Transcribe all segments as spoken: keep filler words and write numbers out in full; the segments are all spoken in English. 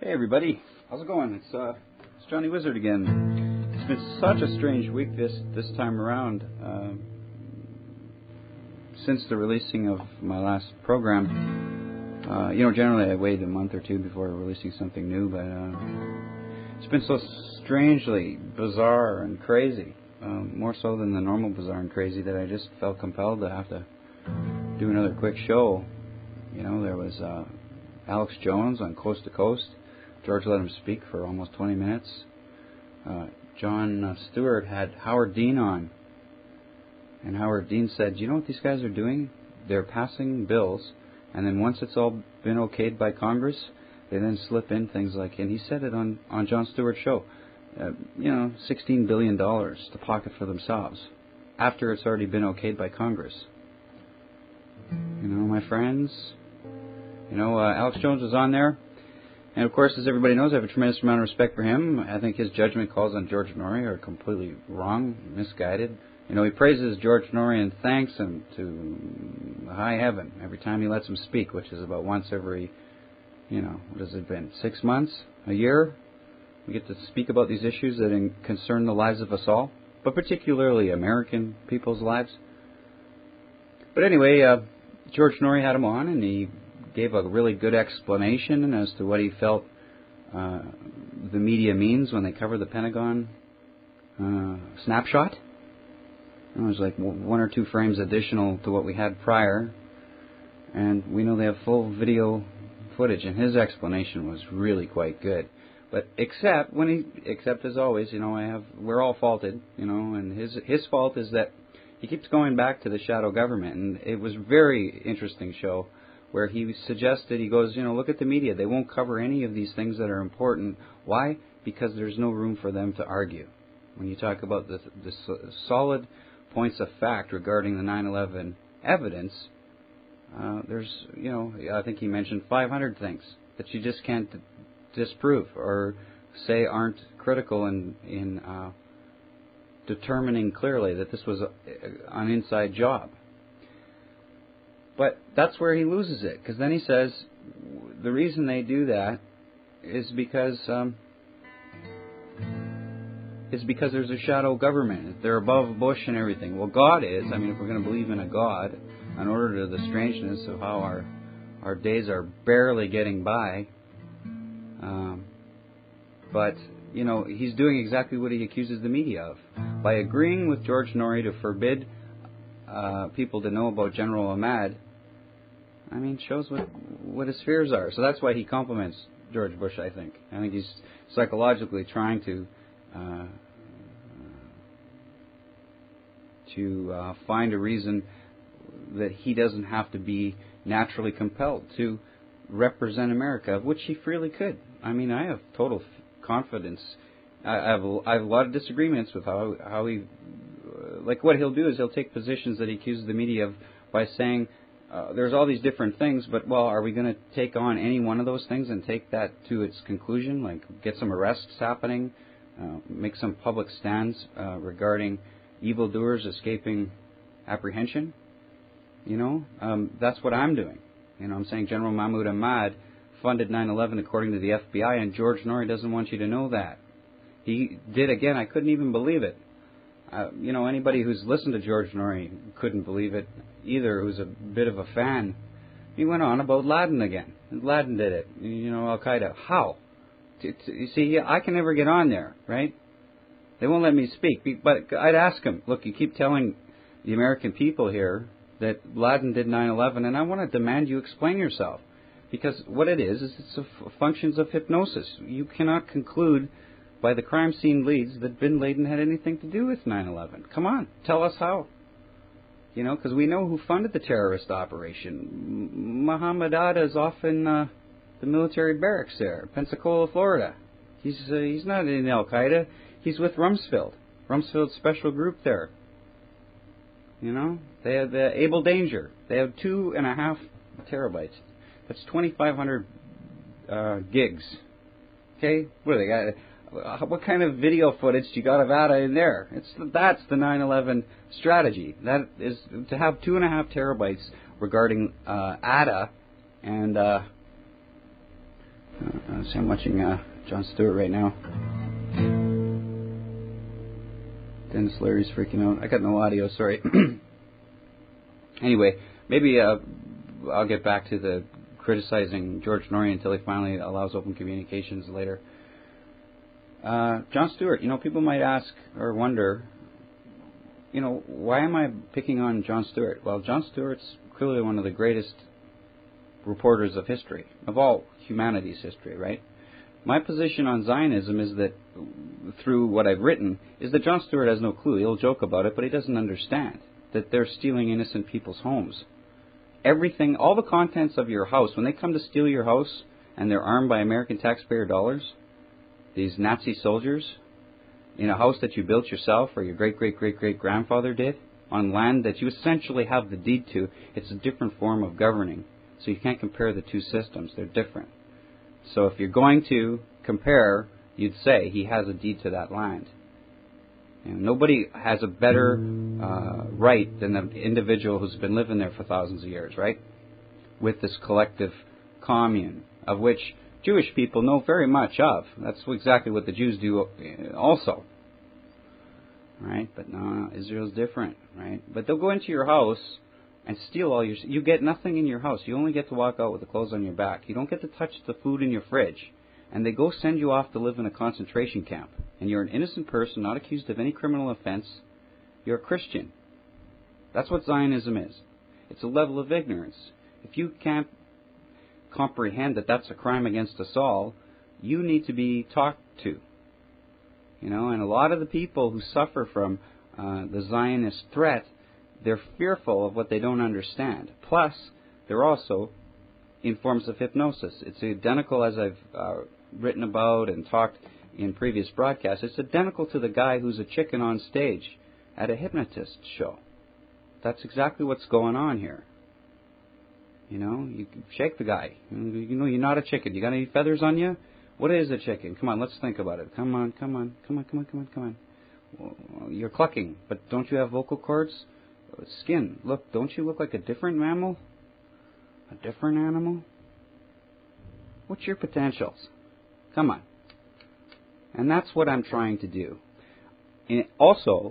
Hey everybody, how's it going? It's uh, it's Johnny Wizard again. It's been such a strange week this this time around. Uh, since the releasing of my last program, uh, you know, generally I wait a month or two before releasing something new, but uh, it's been so strangely bizarre and crazy, um, more so than the normal bizarre and crazy, that I just felt compelled to have to do another quick show. You know, there was uh, Alex Jones on Coast to Coast. George let him speak for almost twenty minutes. Uh, Jon uh, Stewart had Howard Dean on. And Howard Dean said, you know what these guys are doing? They're passing bills, and then once it's all been okayed by Congress, they then slip in things like, and he said it on, on Jon Stewart's show, uh, you know, sixteen billion dollars to pocket for themselves, after it's already been okayed by Congress. You know, my friends, you know, uh, Alex Jones was on there. And, of course, as everybody knows, I have a tremendous amount of respect for him. I think his judgment calls on George Noory are completely wrong, misguided. You know, he praises George Noory and thanks him to high heaven every time he lets him speak, which is about once every, you know, what has it been, six months, a year? We get to speak about these issues that in, concern the lives of us all, but particularly American people's lives. But anyway, uh, George Noory had him on, and he gave a really good explanation as to what he felt uh, the media means when they cover the Pentagon uh, snapshot. It was like one or two frames additional to what we had prior, and we know they have full video footage, and his explanation was really quite good. But except when he, except as always, you know, I have we're all faulted, you know, and his his fault is that he keeps going back to the shadow government, and it was a very interesting show where he suggested, he goes, you know, look at the media. They won't cover any of these things that are important. Why? Because there's no room for them to argue. When you talk about the, the solid points of fact regarding the nine eleven evidence, uh, there's, you know, I think he mentioned five hundred things that you just can't disprove or say aren't critical in, in uh, determining clearly that this was a, an inside job. But that's where he loses it, because then he says the reason they do that is because um, is because there's a shadow government. They're above Bush and everything. Well, God is. I mean, if we're going to believe in a God, in order to the strangeness of how our our days are barely getting by. Um, but you know, he's doing exactly what he accuses the media of by agreeing with George Noory to forbid uh, people to know about General Ahmad. I mean, shows what what his fears are. So that's why he compliments George Bush, I think. I think he's psychologically trying to uh, to uh, find a reason that he doesn't have to be naturally compelled to represent America, of which he freely could. I mean, I have total confidence. I, I, have, a, I have a lot of disagreements with how how he, uh, like what he'll do is he'll take positions that he accuses the media of by saying, Uh, there's all these different things, but, well, are we going to take on any one of those things and take that to its conclusion, like get some arrests happening, uh, make some public stands uh, regarding evildoers escaping apprehension? You know, um, that's what I'm doing. You know, I'm saying General Mahmoud Ahmad funded nine eleven according to the F B I, and George Noory doesn't want you to know that. He did, again, I couldn't even believe it. Uh, you know, anybody who's listened to George Noory couldn't believe it either, who's a bit of a fan. He went on about Laden again. Laden did it. You know, Al-Qaeda. How? T- t- you see, I can never get on there, right? They won't let me speak. But I'd ask him, look, you keep telling the American people here that Laden did nine eleven, and I want to demand you explain yourself. Because what it is, is it's a f- functions of hypnosis. You cannot conclude by the crime scene leads that bin Laden had anything to do with nine eleven. Come on, tell us how. You know, because we know who funded the terrorist operation. M- Muhammad Atta is off in uh, the military barracks there, Pensacola, Florida. He's uh, he's not in Al-Qaeda. He's with Rumsfeld, Rumsfeld's special group there. You know, they have the Able Danger. They have two and a half terabytes. That's twenty-five hundred uh, gigs. Okay, what do they got? What kind of video footage you got of Atta in there? It's that's the nine eleven strategy. That is to have two and a half terabytes regarding uh, Atta and uh, Uh, see, I'm watching uh, Jon Stewart right now. Dennis Leary's freaking out. I got no audio, sorry. Anyway, maybe uh, I'll get back to the criticizing George Noory until he finally allows open communications later. Uh, Jon Stewart, you know, people might ask or wonder, you know, why am I picking on Jon Stewart? Well, Jon Stewart's clearly one of the greatest reporters of history, of all humanity's history, right? My position on Zionism is that, through what I've written, is that Jon Stewart has no clue. He'll joke about it, but he doesn't understand that they're stealing innocent people's homes. Everything, all the contents of your house, when they come to steal your house and they're armed by American taxpayer dollars, these Nazi soldiers, in a house that you built yourself or your great-great-great-great-grandfather did, on land that you essentially have the deed to, it's a different form of governing. So you can't compare the two systems. They're different. So if you're going to compare, you'd say he has a deed to that land. You know, nobody has a better uh, right than the individual who's been living there for thousands of years, right? With this collective commune, of which Jewish people know very much of. That's exactly what the Jews do also. Right? But no, Israel's different, right? But they'll go into your house and steal all your... You get nothing in your house. You only get to walk out with the clothes on your back. You don't get to touch the food in your fridge. And they go send you off to live in a concentration camp. And you're an innocent person, not accused of any criminal offense. You're a Christian. That's what Zionism is. It's a level of ignorance. If you can't comprehend that that's a crime against us all, you need to be talked to. You know, and a lot of the people who suffer from uh, the Zionist threat, they're fearful of what they don't understand. Plus, they're also in forms of hypnosis. It's identical, as I've uh, written about and talked in previous broadcasts, it's identical to the guy who's a chicken on stage at a hypnotist show. That's exactly what's going on here. You know, you shake the guy. You know, you're not a chicken. You got any feathers on you? What is a chicken? Come on, let's think about it. Come on, come on, come on, come on, come on, come on. Well, you're clucking, but don't you have vocal cords? Skin. Look, don't you look like a different mammal? A different animal? What's your potentials? Come on. And that's what I'm trying to do. And also,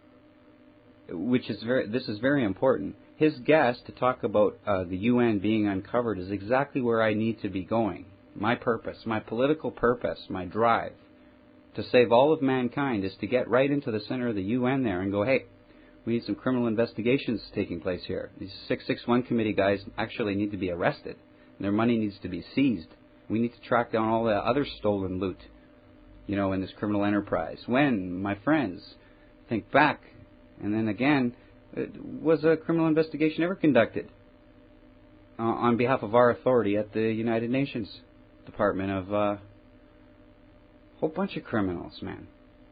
which is very, this is very important, his guest to talk about uh, the U N being uncovered is exactly where I need to be going. My purpose, my political purpose, my drive to save all of mankind is to get right into the center of the U N there and go, hey, we need some criminal investigations taking place here. These six six one committee guys actually need to be arrested. Their money needs to be seized. We need to track down all the other stolen loot, you know, in this criminal enterprise. When, my friends, think back, and then again, was a criminal investigation ever conducted uh, on behalf of our authority at the United Nations Department of a uh, whole bunch of criminals, man.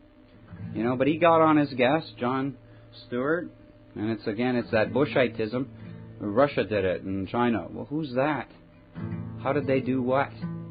You know, but he got on his gas, Jon Stewart, and it's again, it's that Bushitism. Russia did it, and China. Well, who's that? How did they do what?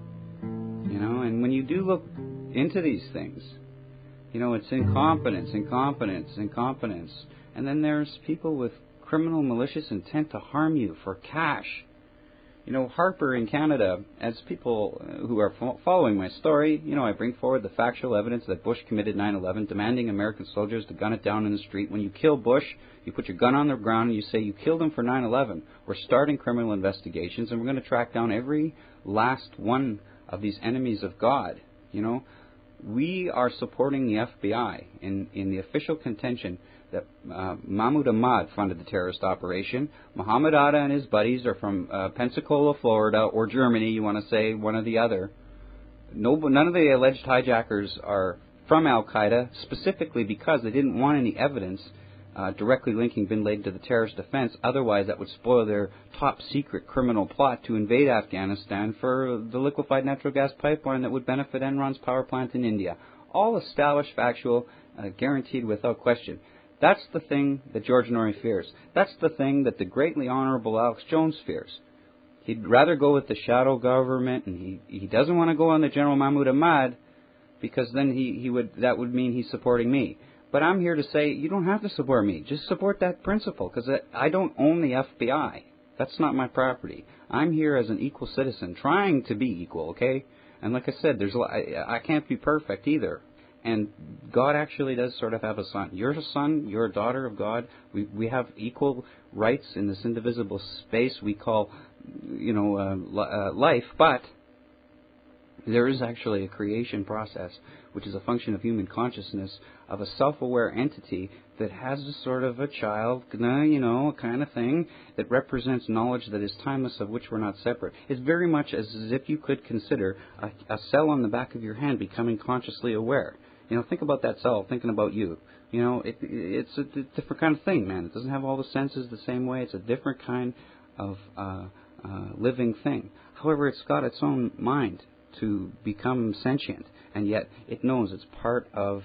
You know, and when you do look into these things, you know, it's incompetence, incompetence, incompetence. And then there's people with criminal malicious intent to harm you for cash. You know, Harper in Canada, as people who are following my story, you know, I bring forward the factual evidence that Bush committed nine eleven, demanding American soldiers to gun it down in the street. When you kill Bush, you put your gun on the ground and you say you killed him for nine eleven. We're starting criminal investigations and we're going to track down every last one of these enemies of God. You know, we are supporting the F B I in, in the official contention that uh, Mahmoud Ahmad funded the terrorist operation. Muhammad Atta and his buddies are from uh, Pensacola, Florida, or Germany, you want to say one or the other. No, none of the alleged hijackers are from Al-Qaeda, specifically because they didn't want any evidence uh, directly linking bin Laden to the terrorist offense. Otherwise, that would spoil their top-secret criminal plot to invade Afghanistan for the liquefied natural gas pipeline that would benefit Enron's power plant in India. All established, factual, uh, guaranteed without question. That's the thing that George Noory fears. That's the thing that the greatly honorable Alex Jones fears. He'd rather go with the shadow government, and he he doesn't want to go on the General Mahmoud Ahmad because then he, he would that would mean he's supporting me. But I'm here to say you don't have to support me. Just support that principle, because I don't own the F B I. That's not my property. I'm here as an equal citizen, trying to be equal, okay? And like I said, there's a lot, I, I can't be perfect either. And God actually does sort of have a son. You're a son, you're a daughter of God. We we have equal rights in this indivisible space we call, you know, uh, uh, life. But there is actually a creation process, which is a function of human consciousness, of a self-aware entity that has a sort of a child, you know, kind of thing that represents knowledge that is timeless, of which we're not separate. It's very much as if you could consider a, a cell on the back of your hand becoming consciously aware. You know, think about that cell thinking about you. You know, it, it's a different kind of thing, man. It doesn't have all the senses the same way. It's a different kind of uh, uh, living thing. However, it's got its own mind to become sentient, and yet it knows it's part of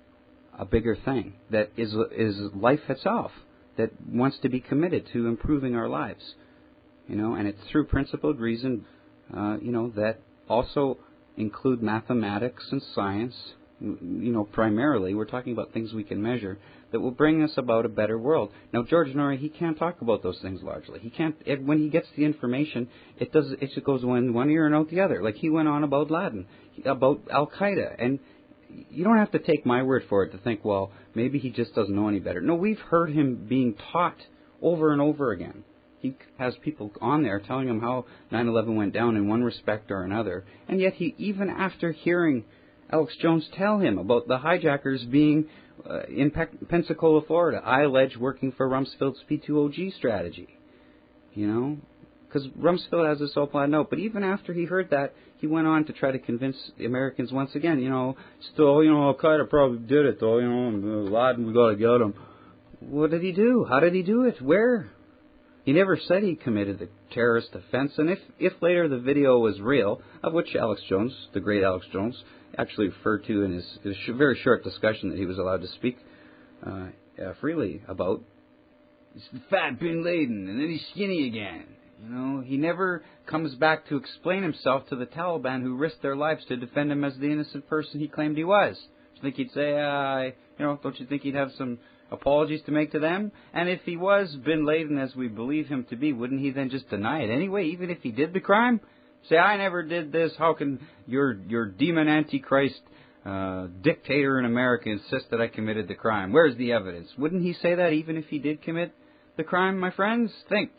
a bigger thing that is is life itself, that wants to be committed to improving our lives. You know, and it's through principled reason, uh, you know, that also include mathematics and science. You know, primarily, we're talking about things we can measure that will bring us about a better world. Now, George Noory, he can't talk about those things largely. He can't. It, when he gets the information, it does. It just goes in one ear and out the other. Like he went on about Laden, about Al Qaeda, and you don't have to take my word for it to think, well, maybe he just doesn't know any better. No, we've heard him being taught over and over again. He has people on there telling him how nine eleven went down in one respect or another, and yet he, even after hearing Alex Jones tell him about the hijackers being uh, in Pe- Pensacola, Florida, I allege working for Rumsfeld's P two O G strategy. You know, because Rumsfeld has this whole plan out. But even after he heard that, he went on to try to convince the Americans once again. You know, still, you know, Al Qaeda probably did it, though. You know, Laden, we got to get him. What did he do? How did he do it? Where? He never said he committed the terrorist offense. And if, if later the video was real, of which Alex Jones, the great Alex Jones, actually referred to in his, his very short discussion that he was allowed to speak uh, uh, freely about, he's fat Bin Laden, and then he's skinny again. You know, he never comes back to explain himself to the Taliban who risked their lives to defend him as the innocent person he claimed he was. Do you think he'd say, uh, you know, don't you think he'd have some apologies to make to them? And if he was Bin Laden as we believe him to be, wouldn't he then just deny it anyway, even if he did the crime? Say, I never did this. How can your your demon antichrist uh, dictator in America insist that I committed the crime? Where's the evidence? Wouldn't he say that even if he did commit the crime, my friends? Think.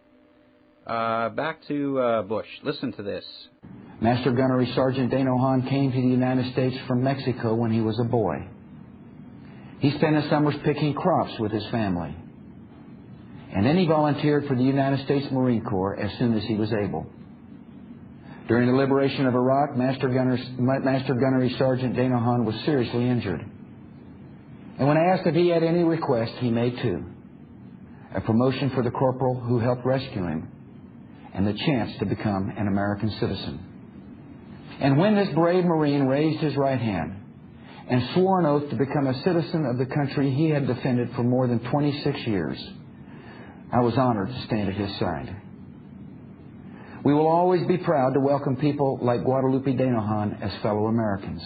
Uh, back to uh, Bush. Listen to this. Master Gunnery Sergeant Dano Han came to the United States from Mexico when he was a boy. He spent his summers picking crops with his family. And then he volunteered for the United States Marine Corps as soon as he was able. During the liberation of Iraq, Master Gunnery, Master Gunnery Sergeant Dano Han was seriously injured. And when asked if he had any request, he made two. A promotion for the corporal who helped rescue him, and the chance to become an American citizen. And when this brave Marine raised his right hand and swore an oath to become a citizen of the country he had defended for more than twenty-six years, I was honored to stand at his side. We will always be proud to welcome people like Guadalupe Dano Han as fellow Americans.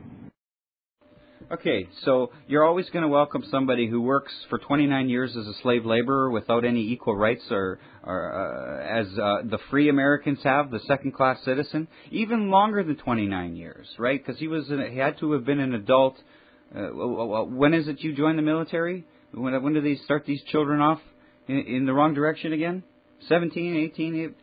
Okay, so you're always going to welcome somebody who works for twenty-nine years as a slave laborer without any equal rights or, or uh, as uh, the free Americans have, the second-class citizen, even longer than twenty-nine years, right? Because he was he had to have been an adult. Uh, when is it you join the military? When, when do they start these children off in, in the wrong direction again? seventeen, eighteen?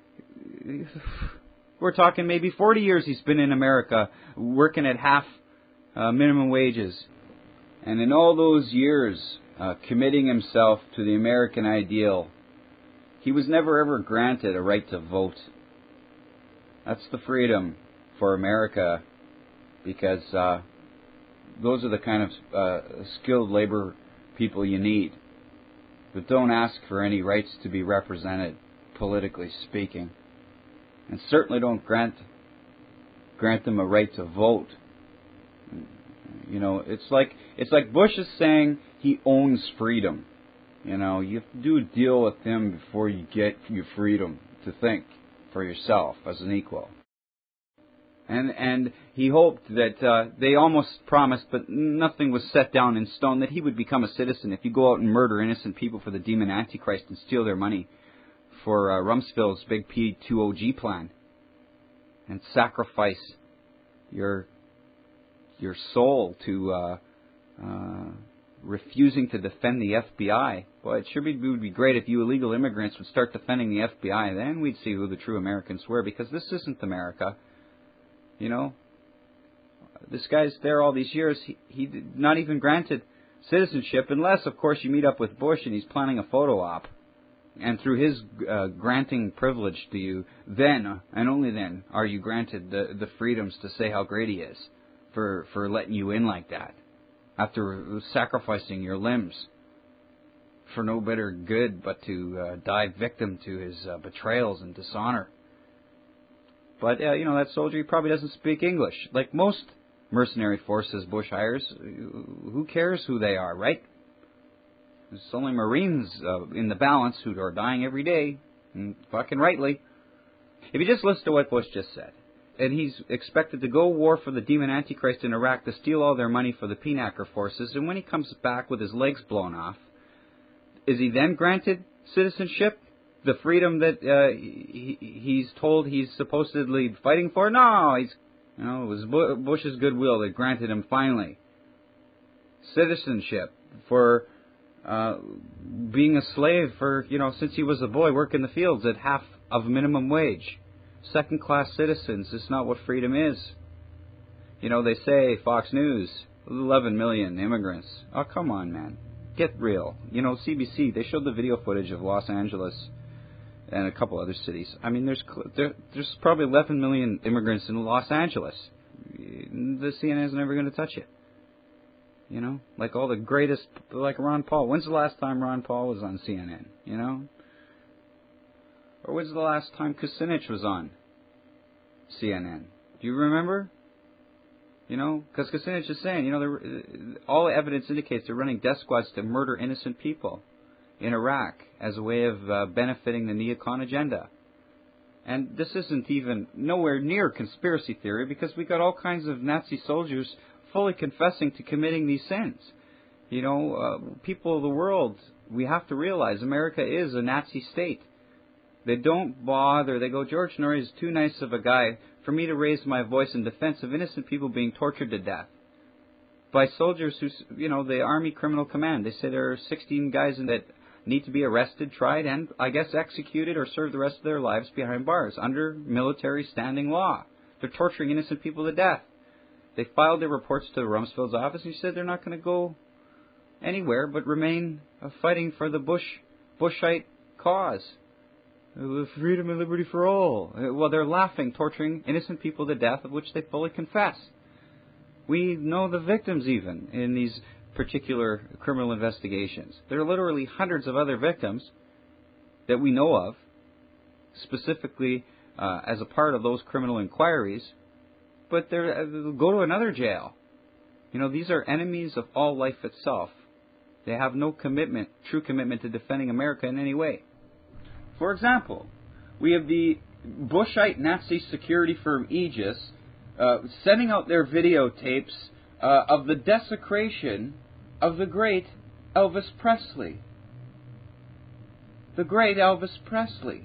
We're talking maybe forty years he's been in America working at half Uh, minimum wages, and in all those years uh, committing himself to the American ideal, he was never ever granted a right to vote. That's the freedom for America, because uh, those are the kind of uh, skilled labor people you need, but don't ask for any rights to be represented, politically speaking, and certainly don't grant grant them a right to vote. You know, it's like it's like Bush is saying he owns freedom. You know, you have to do a deal with him before you get your freedom to think for yourself as an equal. And and he hoped that uh, they almost promised, but nothing was set down in stone, that he would become a citizen if you go out and murder innocent people for the demon Antichrist and steal their money for uh, Rumsfeld's big P two O G plan. and sacrifice your your soul to uh, uh, refusing to defend the F B I. Well, it sure be, it would be great if you illegal immigrants would start defending the F B I. Then we'd see who the true Americans were, because this isn't America. You know, this guy's there all these years. He, he did not even granted citizenship, unless, of course, you meet up with Bush and he's planning a photo op. And through his uh, granting privilege to you, then, and only then, are you granted the, the freedoms to say how great he is for, for letting you in like that, after sacrificing your limbs for no better good but to uh, die victim to his uh, betrayals and dishonor. But, uh, you know, that soldier, he probably doesn't speak English. Like most mercenary forces Bush hires, who cares who they are, right? There's only Marines uh, in the balance who are dying every day, and fucking rightly. If you just listen to what Bush just said, and he's expected to go war for the demon Antichrist in Iraq to steal all their money for the P N A C R forces, and when he comes back with his legs blown off, is he then granted citizenship? The freedom that uh, he, he's told he's supposedly fighting for? No, he's, you know, it was Bush's goodwill that granted him finally citizenship for Uh, being a slave for, you know, since he was a boy, work in the fields at half of minimum wage. Second-class citizens is not what freedom is. You know, they say, Fox News, eleven million immigrants. Oh, come on, man. Get real. You know, C B C, they showed the video footage of Los Angeles and a couple other cities. I mean, there's there, there's probably eleven million immigrants in Los Angeles. The C N N is never going to touch it. You know, like all the greatest, like Ron Paul. When's the last time Ron Paul was on C N N? You know? Or when's the last time Kucinich was on C N N? Do you remember? You know, because Kucinich is saying, you know, all evidence indicates they're running death squads to murder innocent people in Iraq as a way of uh, benefiting the neocon agenda. And this isn't even nowhere near conspiracy theory, because we got all kinds of Nazi soldiers fully confessing to committing these sins. You know, uh, people of the world, we have to realize America is a Nazi state. They don't bother. They go, George Norrie is too nice of a guy for me to raise my voice in defense of innocent people being tortured to death by soldiers who, you know, the Army Criminal Command. They say there are sixteen guys that need to be arrested, tried, and I guess executed or serve the rest of their lives behind bars under military standing law. They're torturing innocent people to death. They filed their reports to Rumsfeld's office, and he said they're not going to go anywhere but remain uh, fighting for the Bush Bushite cause. Uh, freedom and liberty for all. Uh, well, they're laughing, torturing innocent people to death, of which they fully confess. We know the victims even in these particular criminal investigations. There are literally hundreds of other victims that we know of, specifically uh, as a part of those criminal inquiries, but they're, they'll go to another jail. You know, these are enemies of all life itself. They have no commitment, true commitment to defending America in any way. For example, we have the Bushite Nazi security firm Aegis uh, sending out their videotapes uh, of the desecration of the great Elvis Presley. The great Elvis Presley.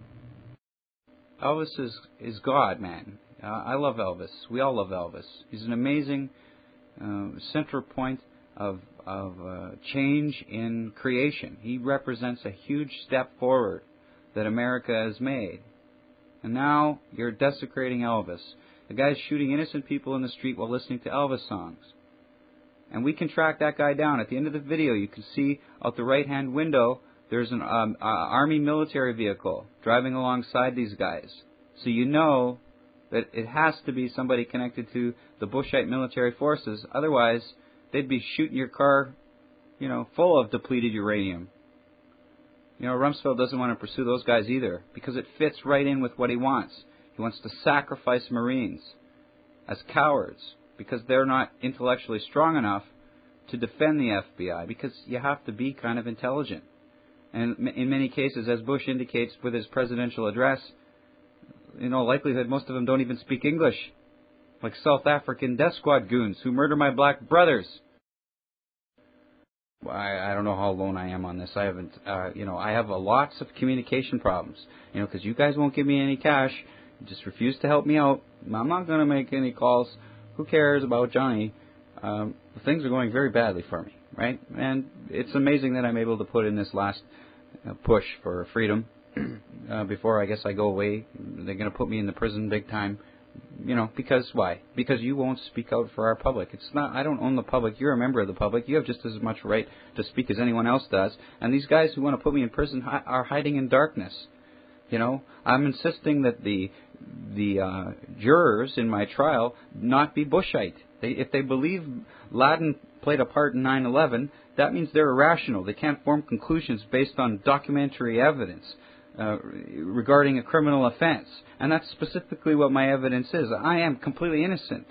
Elvis is, is God, man. Uh, I love Elvis. We all love Elvis. He's an amazing uh, central point of, of uh, change in creation. He represents a huge step forward that America has made. And now you're desecrating Elvis. The guy's shooting innocent people in the street while listening to Elvis songs. And we can track that guy down. At the end of the video, you can see out the right-hand window, there's an um, uh, Army military vehicle driving alongside these guys. So you know that it has to be somebody connected to the Bushite military forces. Otherwise, they'd be shooting your car, you know, full of depleted uranium. You know, Rumsfeld doesn't want to pursue those guys either, because it fits right in with what he wants. He wants to sacrifice Marines as cowards because they're not intellectually strong enough to defend the F B I, because you have to be kind of intelligent. And in many cases, as Bush indicates with his presidential address, in all likelihood, most of them don't even speak English, like South African death squad goons who murder my black brothers. I, I don't know how alone I am on this. I haven't, uh, you know, I have a lots of communication problems, you know, because you guys won't give me any cash, just refuse to help me out. I'm not going to make any calls. Who cares about Johnny? Um, things are going very badly for me, right? And it's amazing that I'm able to put in this last uh, push for freedom uh, before I guess I go away. They're going to put me in the prison big time. You know, because why? Because you won't speak out for our public. It's not, I don't own the public. You're a member of the public. You have just as much right to speak as anyone else does. And these guys who want to put me in prison hi- are hiding in darkness. You know, I'm insisting that the the uh, jurors in my trial not be Bushite. They, if they believe Laden played a part in nine eleven, that means they're irrational. They can't form conclusions based on documentary evidence uh, regarding a criminal offense. And that's specifically what my evidence is. I am completely innocent.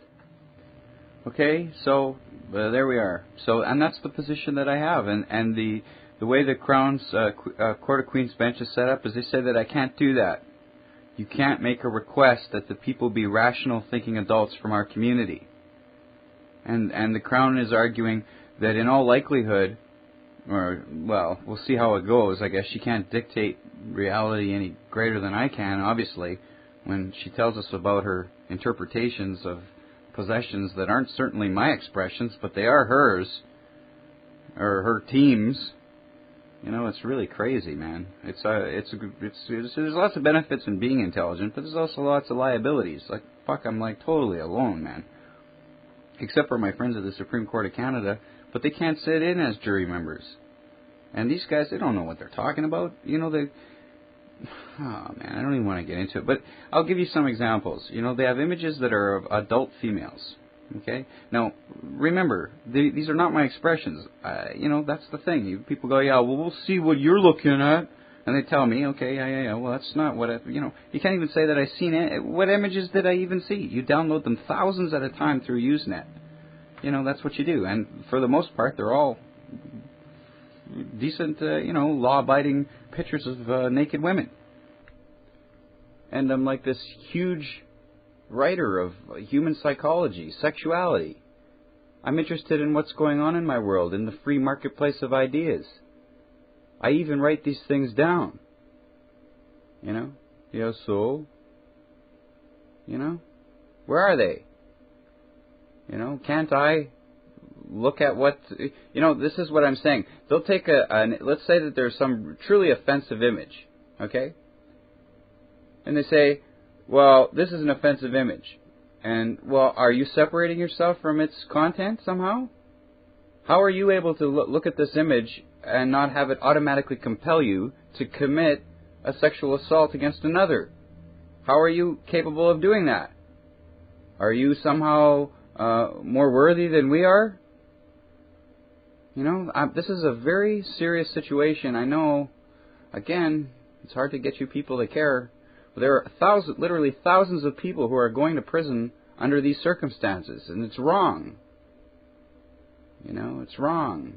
Okay, so uh, there we are. So, and that's the position that I have. And, and the the way the Crown's uh, Qu- uh, Court of Queen's bench is set up is they say that I can't do that. You can't make a request that the people be rational thinking adults from our community. And and the Crown is arguing that in all likelihood, or, well, we'll see how it goes. I guess she can't dictate reality any greater than I can, obviously, when she tells us about her interpretations of possessions that aren't certainly my expressions, but they are hers, or her team's. You know, it's really crazy, man. It's uh, it's, it's it's there's lots of benefits in being intelligent, but there's also lots of liabilities. Like, fuck, I'm like totally alone, man. Except for my friends at the Supreme Court of Canada, but they can't sit in as jury members. And these guys, they don't know what they're talking about. You know, they... Oh, man, I don't even want to get into it. But I'll give you some examples. You know, they have images that are of adult females. Okay? Now, remember, they, these are not my expressions. Uh, you know, that's the thing. You, people go, yeah, well, we'll see what you're looking at. And they tell me, okay, yeah, yeah, yeah, well, that's not what I... You know, you can't even say that I've seen it. What images did I even see? You download them thousands at a time through Usenet. You know, that's what you do. And for the most part, they're all decent, uh, you know, law-abiding pictures of uh, naked women. And I'm like this huge writer of human psychology, sexuality. I'm interested in what's going on in my world, in the free marketplace of ideas. I even write these things down. You know? Yeah, so? You know? Where are they? You know, can't I look at what... You know, this is what I'm saying. They'll take a... a let's say that there's some truly offensive image, okay? And they say, well, this is an offensive image. And, well, are you separating yourself from its content somehow? How are you able to look at this image and not have it automatically compel you to commit a sexual assault against another? How are you capable of doing that? Are you somehow uh, more worthy than we are? You know, I, this is a very serious situation. I know, again, it's hard to get you people to care. But there are thousands, literally thousands of people who are going to prison under these circumstances, and it's wrong. You know, it's wrong.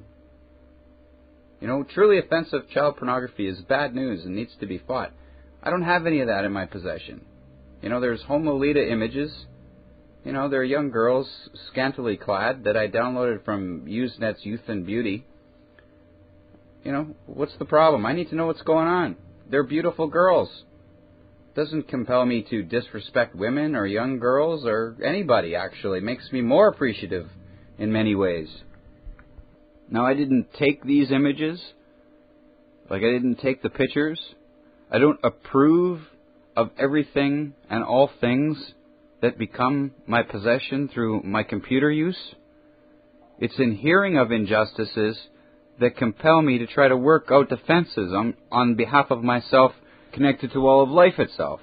You know, truly offensive child pornography is bad news and needs to be fought. I don't have any of that in my possession. You know, there's Homo Lita images. You know, there are young girls scantily clad that I downloaded from Usenet's Youth and Beauty. You know, what's the problem? I need to know what's going on. They're beautiful girls. Doesn't compel me to disrespect women or young girls or anybody, actually. It makes me more appreciative in many ways. Now, I didn't take these images. Like, I didn't take the pictures. I don't approve of everything and all things that become my possession through my computer use. It's in hearing of injustices that compel me to try to work out defenses on, on behalf of myself, connected to all of life itself.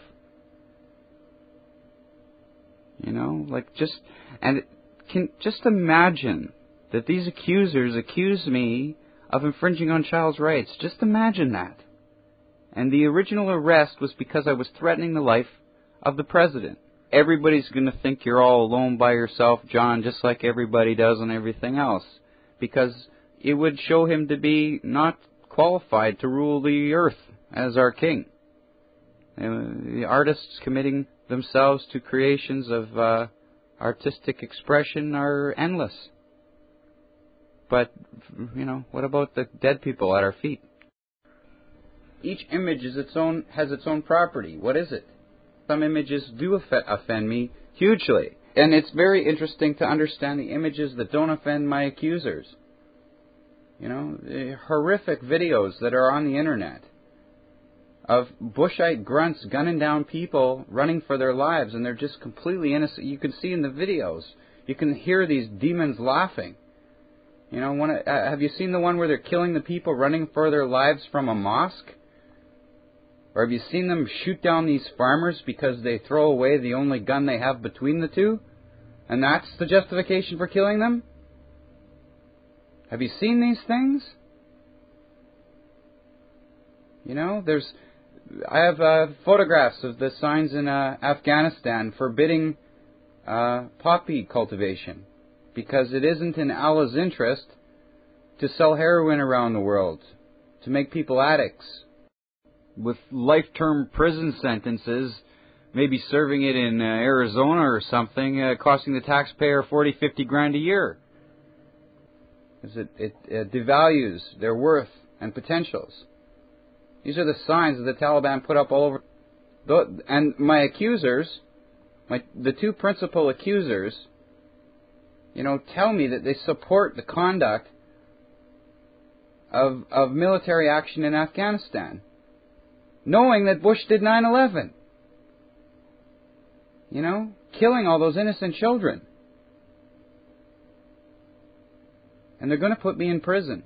You know, like just, and can just imagine that these accusers accuse me of infringing on child's rights. Just imagine that. And the original arrest was because I was threatening the life of the president. Everybody's going to think you're all alone by yourself, John, just like everybody does on everything else, because it would show him to be not qualified to rule the earth as our king. The artists committing themselves to creations of uh, artistic expression are endless. But, you know, what about the dead people at our feet? Each image is its own has its own property. What is it? Some images do off- offend me hugely. And it's very interesting to understand the images that don't offend my accusers. You know, the horrific videos that are on the internet of Bushite grunts gunning down people, running for their lives, and they're just completely innocent. You can see in the videos, you can hear these demons laughing. You know, one, uh, have you seen the one where they're killing the people running for their lives from a mosque? Or have you seen them shoot down these farmers because they throw away the only gun they have between the two? And that's the justification for killing them? Have you seen these things? You know, there's... I have uh, photographs of the signs in uh, Afghanistan forbidding uh, poppy cultivation because it isn't in Allah's interest to sell heroin around the world, to make people addicts with life-term prison sentences, maybe serving it in uh, Arizona or something, uh, costing the taxpayer forty, fifty grand a year. Because it, it, it devalues their worth and potentials. These are the signs that the Taliban put up all over. And my accusers, my, the two principal accusers, you know, tell me that they support the conduct of, of military action in Afghanistan, knowing that Bush did nine eleven. You know, killing all those innocent children. And they're going to put me in prison.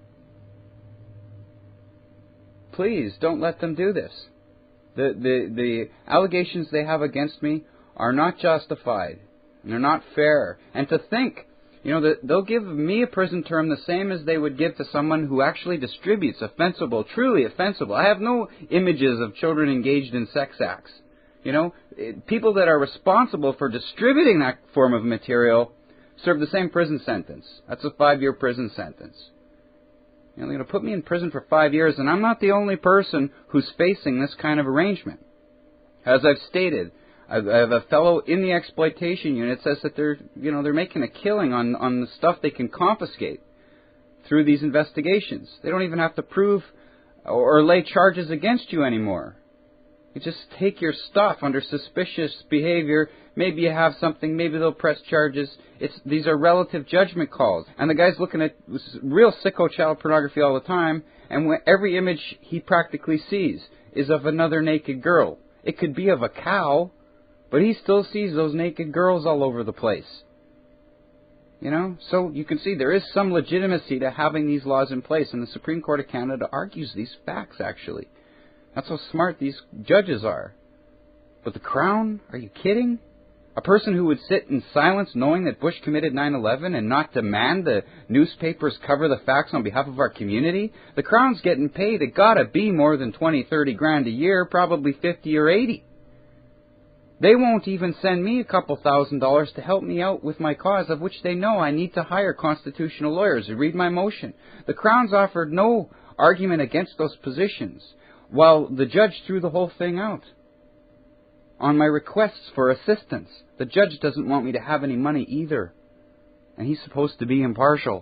Please, don't let them do this. The, the, the allegations they have against me are not justified. And they're not fair. And to think, you know, that they'll give me a prison term the same as they would give to someone who actually distributes offensible, truly offensible. I have no images of children engaged in sex acts. You know, people that are responsible for distributing that form of material serve the same prison sentence. That's a five-year prison sentence. You know, they're going to put me in prison for five years, and I'm not the only person who's facing this kind of arrangement. As I've stated, I have a fellow in the exploitation unit says that they're, you know, they're making a killing on, on the stuff they can confiscate through these investigations. They don't even have to prove or lay charges against you anymore. You just take your stuff under suspicious behavior. Maybe you have something. Maybe they'll press charges. It's these are relative judgment calls. And the guy's looking at real sicko child pornography all the time. And when every image he practically sees is of another naked girl. It could be of a cow, but he still sees those naked girls all over the place. You know? So you can see there is some legitimacy to having these laws in place. And the Supreme Court of Canada argues these facts, actually. That's how smart these judges are. But the Crown? Are you kidding? A person who would sit in silence knowing that Bush committed nine eleven and not demand the newspapers cover the facts on behalf of our community? The Crown's getting paid. It gotta be more than twenty, thirty grand a year, probably fifty or eighty. They won't even send me a couple thousand dollars to help me out with my cause, of which they know I need to hire constitutional lawyers. Read my motion. The Crown's offered no argument against those positions, while the judge threw the whole thing out. On my requests for assistance, the judge doesn't want me to have any money either. And he's supposed to be impartial.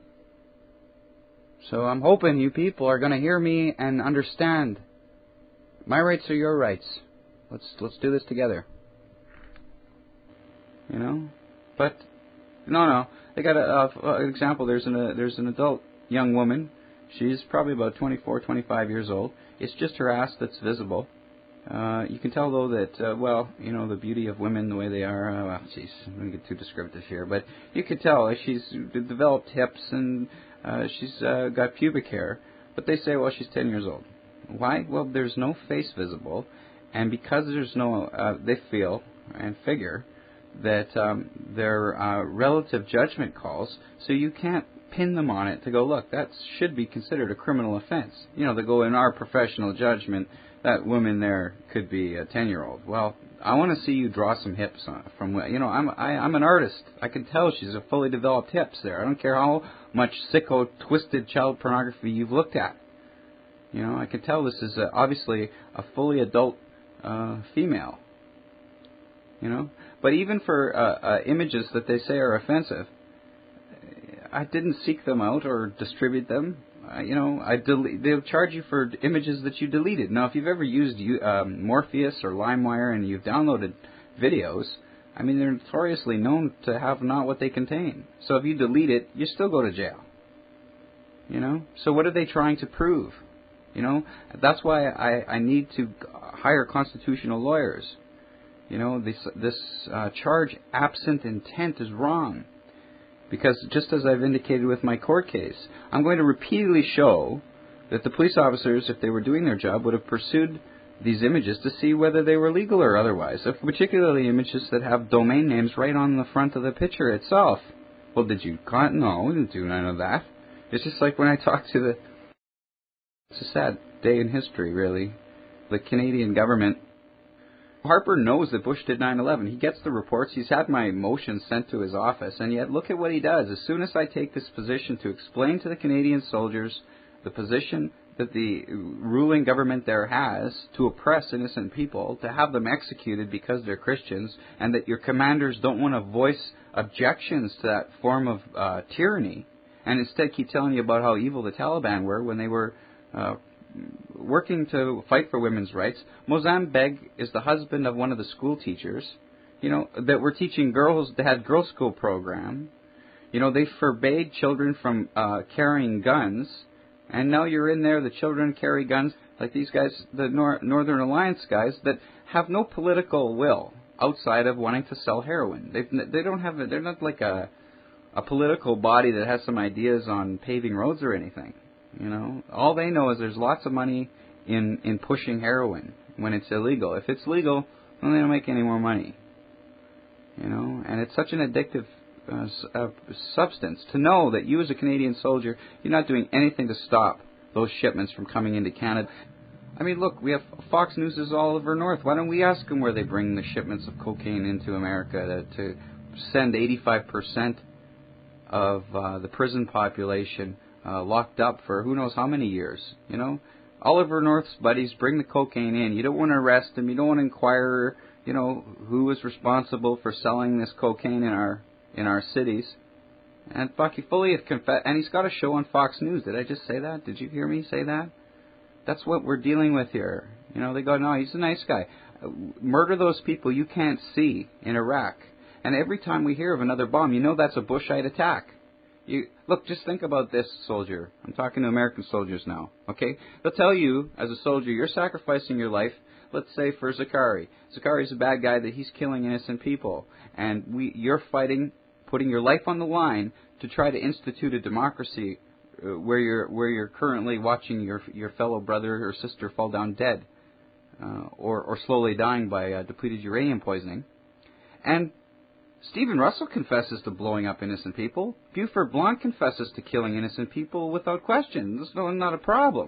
So I'm hoping you people are going to hear me and understand. My rights are your rights. Let's let's do this together. You know? But, no, no. They got a, uh, an example. There's an, uh, there's an adult young woman. She's probably about twenty-four, twenty-five years old. It's just her ass that's visible. Uh, you can tell, though, that, uh, well, you know, the beauty of women, the way they are, uh, well, jeez, I'm going to get too descriptive here, but you could tell uh, she's developed hips and uh, she's uh, got pubic hair, but they say, well, she's ten years old. Why? Well, there's no face visible, and because there's no, uh, they feel and figure that um, they're uh, relative judgment calls, so you can't pin them on it to go, look, that should be considered a criminal offense. You know, they go, in our professional judgment, that woman there could be a ten-year-old. Well, I want to see you draw some hips on, from, you know, I'm I, I'm an artist. I can tell she's a fully developed hips there. I don't care how much sicko, twisted child pornography you've looked at. You know, I can tell this is a, obviously a fully adult uh, female. You know, but even for uh, uh, images that they say are offensive, I didn't seek them out or distribute them. uh, you know, I del- they'll charge you for images that you deleted. Now, if you've ever used um, Morpheus or LimeWire and you've downloaded videos, I mean, they're notoriously known to have not what they contain. So if you delete it, you still go to jail. You know? So what are they trying to prove? You know? That's why I, I need to hire constitutional lawyers. You know, this, this uh, charge absent intent is wrong. Because just as I've indicated with my court case, I'm going to repeatedly show that the police officers, if they were doing their job, would have pursued these images to see whether they were legal or otherwise, particularly images that have domain names right on the front of the picture itself. Well, did you con? No, we didn't do none of that. It's just like when I talked to the... It's a sad day in history, really. The Canadian government... Harper knows that Bush did nine eleven. He gets the reports. He's had my motion sent to his office, and yet look at what he does. As soon as I take this position to explain to the Canadian soldiers the position that the ruling government there has to oppress innocent people, to have them executed because they're Christians, and that your commanders don't want to voice objections to that form of uh, tyranny, and instead keep telling you about how evil the Taliban were when they were uh, working to fight for women's rights. Mozam Beg is the husband of one of the school teachers, you know, that were teaching girls, they had girls' school program. You know, they forbade children from uh, carrying guns. And now you're in there, the children carry guns, like these guys, the Nor- Northern Alliance guys, that have no political will outside of wanting to sell heroin. They they don't have, a, they're not like a a political body that has some ideas on paving roads or anything. You know, all they know is there's lots of money in in pushing heroin when it's illegal. If it's legal, then they don't make any more money. You know, and it's such an addictive Uh, uh, substance to know that you as a Canadian soldier, you're not doing anything to stop those shipments from coming into Canada. I mean, look, we have Fox News is all over North. Why don't we ask them where they bring the shipments of cocaine into America to, to send eighty-five percent of uh, the prison population uh, locked up for who knows how many years, you know? Oliver North's buddies bring the cocaine in. You don't want to arrest them. You don't want to inquire, you know, who is responsible for selling this cocaine in our in our cities. And Bucky Foley had confessed, and he's got a show on Fox News. Did I just say that? Did you hear me say that? That's what we're dealing with here. You know, they go, no, he's a nice guy. Murder those people you can't see in Iraq. And every time we hear of another bomb, you know that's a Bushite attack. You look, just think about this, soldier. I'm talking to American soldiers now, okay? They'll tell you, as a soldier, you're sacrificing your life, let's say, for Zakari. Zakari's a bad guy that he's killing innocent people. And we, you're fighting, putting your life on the line to try to institute a democracy uh, where you're where you're currently watching your your fellow brother or sister fall down dead, uh, or or slowly dying by uh, depleted uranium poisoning. And Stephen Russell confesses to blowing up innocent people. Buford Blanc confesses to killing innocent people without question. That's no, not a problem.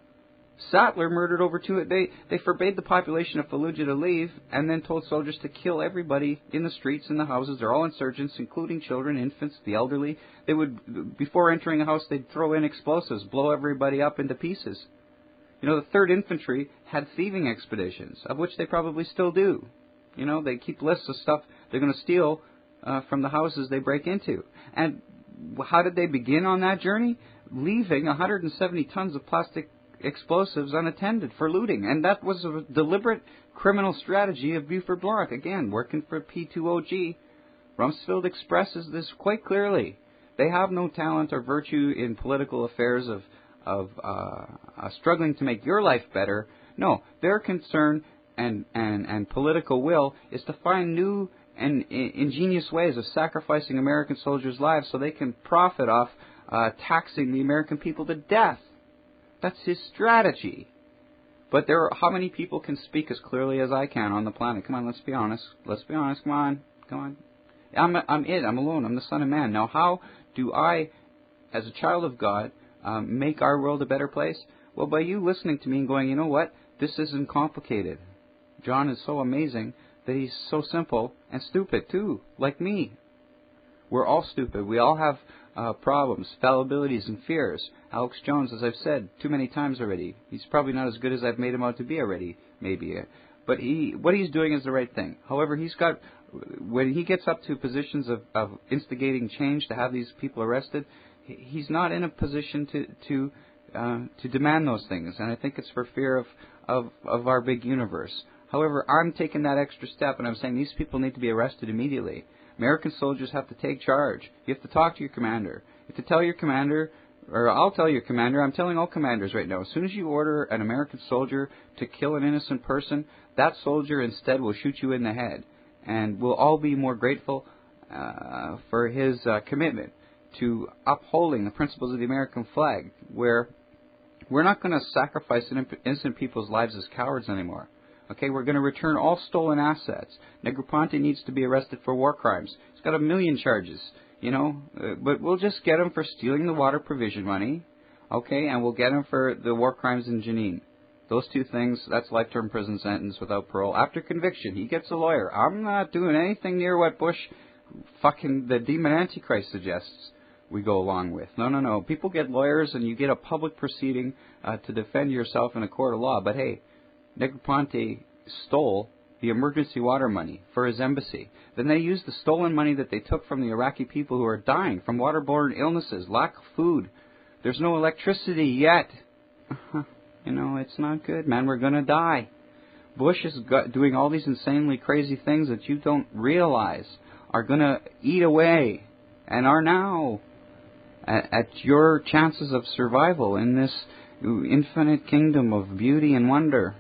Sattler murdered over two. They they forbade the population of Fallujah to leave, and then told soldiers to kill everybody in the streets, in the houses. They're all insurgents, including children, infants, the elderly. They would, before entering a house, they'd throw in explosives, blow everybody up into pieces. You know, the Third Infantry had thieving expeditions, of which they probably still do. You know, they keep lists of stuff they're going to steal uh, from the houses they break into. And how did they begin on that journey? Leaving one hundred seventy tons of plastic explosives unattended for looting. And that was a deliberate criminal strategy of Buford Blanc. Again, working for P two O G. Rumsfeld expresses this quite clearly. They have no talent or virtue in political affairs of, of uh, uh, struggling to make your life better. No, their concern and, and, and political will is to find new and ingenious ways of sacrificing American soldiers' lives so they can profit off uh, taxing the American people to death. That's his strategy. But there are, how many people can speak as clearly as I can on the planet? Come on, let's be honest. Let's be honest. Come on. Come on. I'm, I'm it. I'm alone. I'm the Son of Man. Now, how do I, as a child of God, um, make our world a better place? Well, by you listening to me and going, you know what? This isn't complicated. John is so amazing that he's so simple and stupid, too, like me. We're all stupid. We all have uh, problems, fallibilities, and fears. Alex Jones, as I've said too many times already, he's probably not as good as I've made him out to be already, maybe. But he, what he's doing is the right thing. However, he's got, when he gets up to positions of, of instigating change to have these people arrested, he's not in a position to to uh, to demand those things, and I think it's for fear of, of of our big universe. However, I'm taking that extra step, and I'm saying these people need to be arrested immediately. American soldiers have to take charge. You have to talk to your commander. You have to tell your commander, or I'll tell your commander, I'm telling all commanders right now, as soon as you order an American soldier to kill an innocent person, that soldier instead will shoot you in the head. And we'll all be more grateful uh, for his uh, commitment to upholding the principles of the American flag, where we're not going to sacrifice innocent people's lives as cowards anymore. Okay, we're going to return all stolen assets. Negroponte needs to be arrested for war crimes. He's got a million charges, you know, uh, but we'll just get him for stealing the water provision money, okay, and we'll get him for the war crimes in Jenin. Those two things, that's life-term prison sentence without parole. After conviction, he gets a lawyer. I'm not doing anything near what Bush, fucking the demon Antichrist, suggests we go along with. No, no, no. People get lawyers and you get a public proceeding uh, to defend yourself in a court of law. But hey, Negroponte stole the emergency water money for his embassy. Then they used the stolen money that they took from the Iraqi people who are dying from waterborne illnesses, lack of food. There's no electricity yet. You know, it's not good, man. We're going to die. Bush is got, doing all these insanely crazy things that you don't realize are going to eat away and are now at, at your chances of survival in this infinite kingdom of beauty and wonder.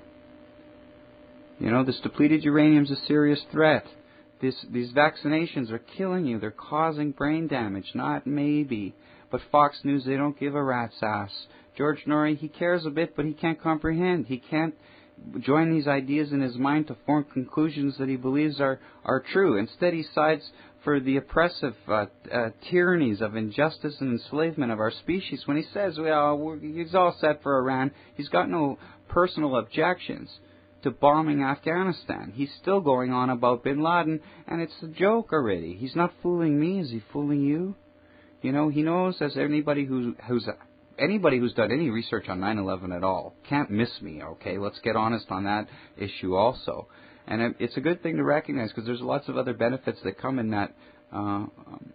You know, this depleted uranium is a serious threat. This, these vaccinations are killing you. They're causing brain damage. Not maybe. But Fox News, they don't give a rat's ass. George Norrie, he cares a bit, but he can't comprehend. He can't join these ideas in his mind to form conclusions that he believes are, are true. Instead, he sides for the oppressive uh, uh, tyrannies of injustice and enslavement of our species. When he says, well, we're, he's all set for Iran, he's got no personal objections to bombing Afghanistan. He's still going on about bin Laden, and it's a joke already. He's not fooling me. Is he fooling you? You know, he knows, as anybody who's, who's anybody who's done any research on nine eleven at all can't miss me, okay? Let's get honest on that issue also. And it's a good thing to recognize because there's lots of other benefits that come in that uh,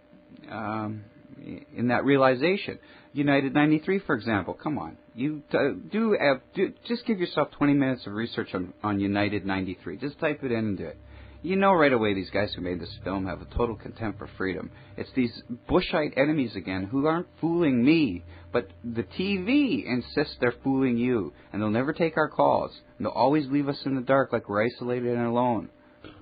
um, in that realization. United ninety-three, for example. Come on. You t- do, have, do just give yourself twenty minutes of research on, on United ninety-three. Just type it in and do it. You know right away these guys who made this film have a total contempt for freedom. It's these Bushite enemies again who aren't fooling me, but the T V insists they're fooling you, and they'll never take our calls. And they'll always leave us in the dark like we're isolated and alone.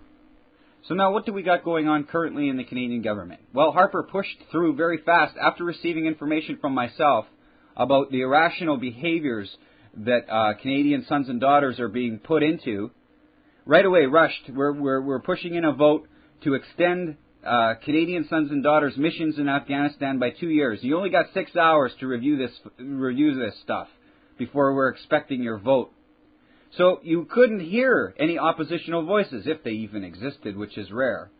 So now what do we got going on currently in the Canadian government? Well, Harper pushed through very fast after receiving information from myself about the irrational behaviors that uh, Canadian sons and daughters are being put into. Right away, rushed. We're, we're, we're pushing in a vote to extend uh, Canadian sons and daughters' missions in Afghanistan by two years. You only got six hours to review this review this stuff before we're expecting your vote. So you couldn't hear any oppositional voices, if they even existed, which is rare.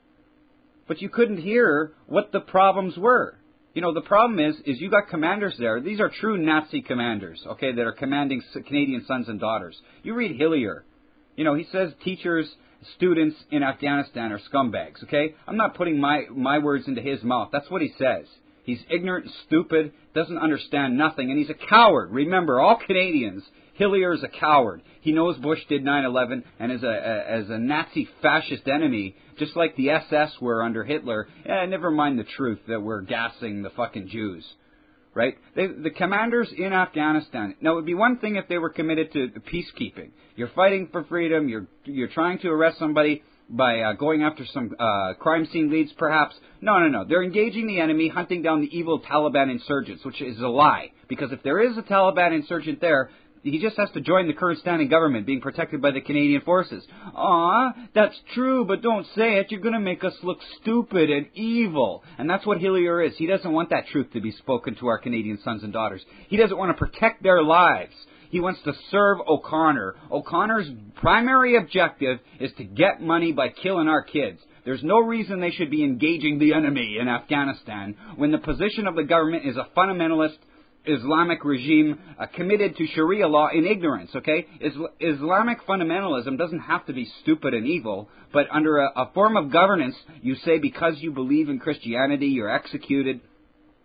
But you couldn't hear what the problems were. You know, the problem is, is you got commanders there. These are true Nazi commanders, okay, that are commanding Canadian sons and daughters. You read Hillier. You know, he says teachers, students in Afghanistan are scumbags, okay? I'm not putting my, my words into his mouth. That's what he says. He's ignorant and stupid, doesn't understand nothing, and he's a coward. Remember, all Canadians, Hillier is a coward. He knows Bush did nine eleven, and as a, a as a Nazi fascist enemy, just like the S S were under Hitler, eh, never mind the truth that we're gassing the fucking Jews. Right? They, the commanders in Afghanistan. Now, it would be one thing if they were committed to peacekeeping. You're fighting for freedom. You're you're trying to arrest somebody by uh, going after some uh, crime scene leads, perhaps. No, no, no. They're engaging the enemy, hunting down the evil Taliban insurgents, which is a lie. Because if there is a Taliban insurgent there, he just has to join the current standing government being protected by the Canadian forces. Aw, that's true, but don't say it. You're going to make us look stupid and evil. And that's what Hillier is. He doesn't want that truth to be spoken to our Canadian sons and daughters. He doesn't want to protect their lives. He wants to serve O'Connor. O'Connor's primary objective is to get money by killing our kids. There's no reason they should be engaging the enemy in Afghanistan when the position of the government is a fundamentalist Islamic regime uh, committed to Sharia law in ignorance, okay? Isl- Islamic fundamentalism doesn't have to be stupid and evil, but under a, a form of governance, you say because you believe in Christianity, you're executed.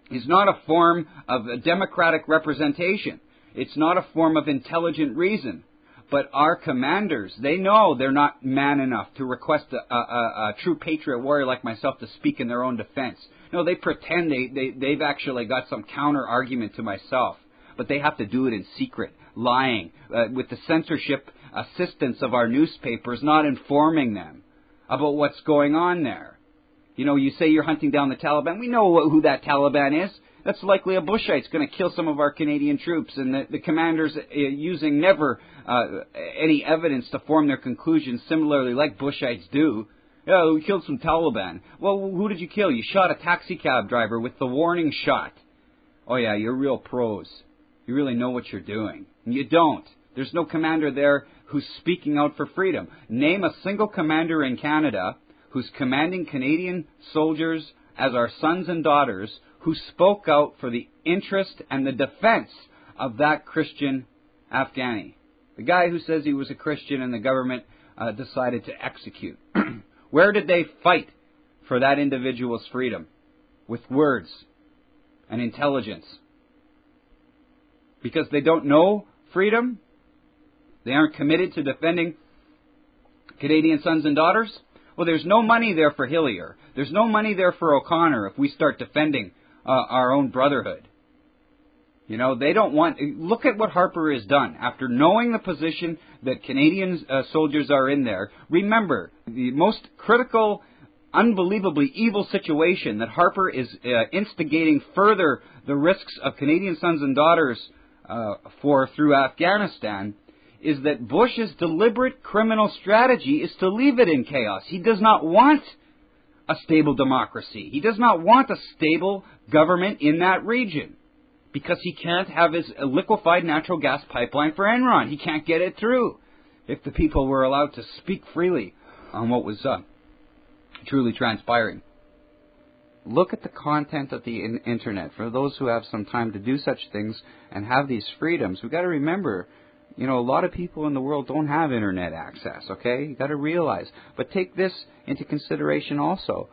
is not a form of a democratic representation. It's not a form of intelligent reason. But our commanders, they know they're not man enough to request a, a, a true patriot warrior like myself to speak in their own defense. No, they pretend they, they, they've actually got some counter-argument to myself. But they have to do it in secret, lying, uh, with the censorship assistance of our newspapers, not informing them about what's going on there. You know, you say you're hunting down the Taliban. We know who that Taliban is. That's likely a Bushite's going to kill some of our Canadian troops, and the, the commanders uh, using never uh, any evidence to form their conclusions, similarly like Bushites do. Oh, we killed some Taliban. Well, who did you kill? You shot a taxi cab driver with the warning shot. Oh, yeah, you're real pros. You really know what you're doing. And you don't. There's no commander there who's speaking out for freedom. Name a single commander in Canada who's commanding Canadian soldiers as our sons and daughters who spoke out for the interest and the defense of that Christian Afghani. The guy who says he was a Christian and the government uh, decided to execute. Where did they fight for that individual's freedom? With words and intelligence. Because they don't know freedom? They aren't committed to defending Canadian sons and daughters? Well, there's no money there for Hillier. There's no money there for O'Connor if we start defending uh, our own brotherhood. You know, they don't want... Look at what Harper has done. After knowing the position that Canadian uh, soldiers are in there, remember, the most critical, unbelievably evil situation that Harper is uh, instigating further the risks of Canadian sons and daughters uh, for through Afghanistan is that Bush's deliberate criminal strategy is to leave it in chaos. He does not want a stable democracy. He does not want a stable government in that region because he can't have his liquefied natural gas pipeline for Enron. He can't get it through if the people were allowed to speak freely on what was uh, truly transpiring. Look at the content of the in- Internet. For those who have some time to do such things and have these freedoms, we've got to remember, you know, a lot of people in the world don't have Internet access, okay? You've got to realize. But take this into consideration also.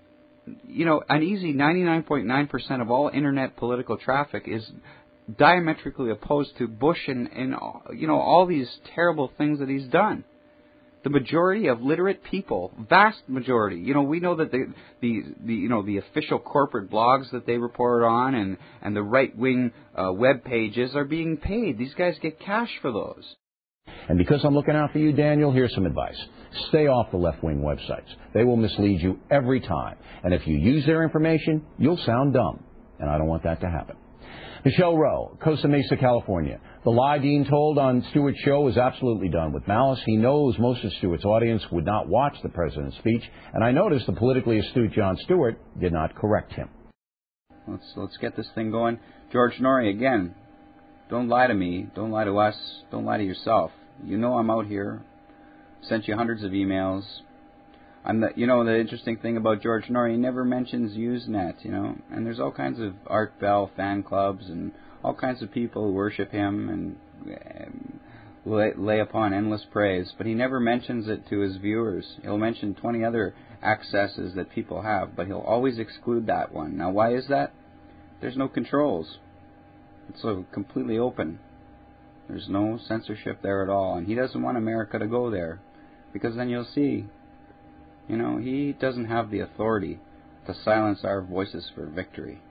You know, an easy ninety-nine point nine percent of all Internet political traffic is diametrically opposed to Bush and, and, you know, all these terrible things that he's done. The majority of literate people, vast majority, you know, we know that the, the, the you know, the official corporate blogs that they report on and, and the right-wing uh, web pages are being paid. These guys get cash for those. And because I'm looking out for you, Daniel, here's some advice. Stay off the left-wing websites. They will mislead you every time. And if you use their information, you'll sound dumb. And I don't want that to happen. Michelle Rowe, Costa Mesa, California. The lie Dean told on Stewart's show was absolutely done with malice. He knows most of Stewart's audience would not watch the president's speech, and I noticed the politically astute Jon Stewart did not correct him. Let's let's get this thing going. George Norrie, again, don't lie to me. Don't lie to us. Don't lie to yourself. You know I'm out here. Sent you hundreds of emails. I'm the, you know, the interesting thing about George Norrie, he never mentions Usenet, you know, and there's all kinds of Art Bell fan clubs and all kinds of people who worship him and um, lay, lay upon endless praise, but he never mentions it to his viewers. He'll mention twenty other accesses that people have, but he'll always exclude that one. Now, why is that? There's no controls. It's so completely open. There's no censorship there at all, and he doesn't want America to go there, because then you'll see, you know, he doesn't have the authority to silence our voices for victory.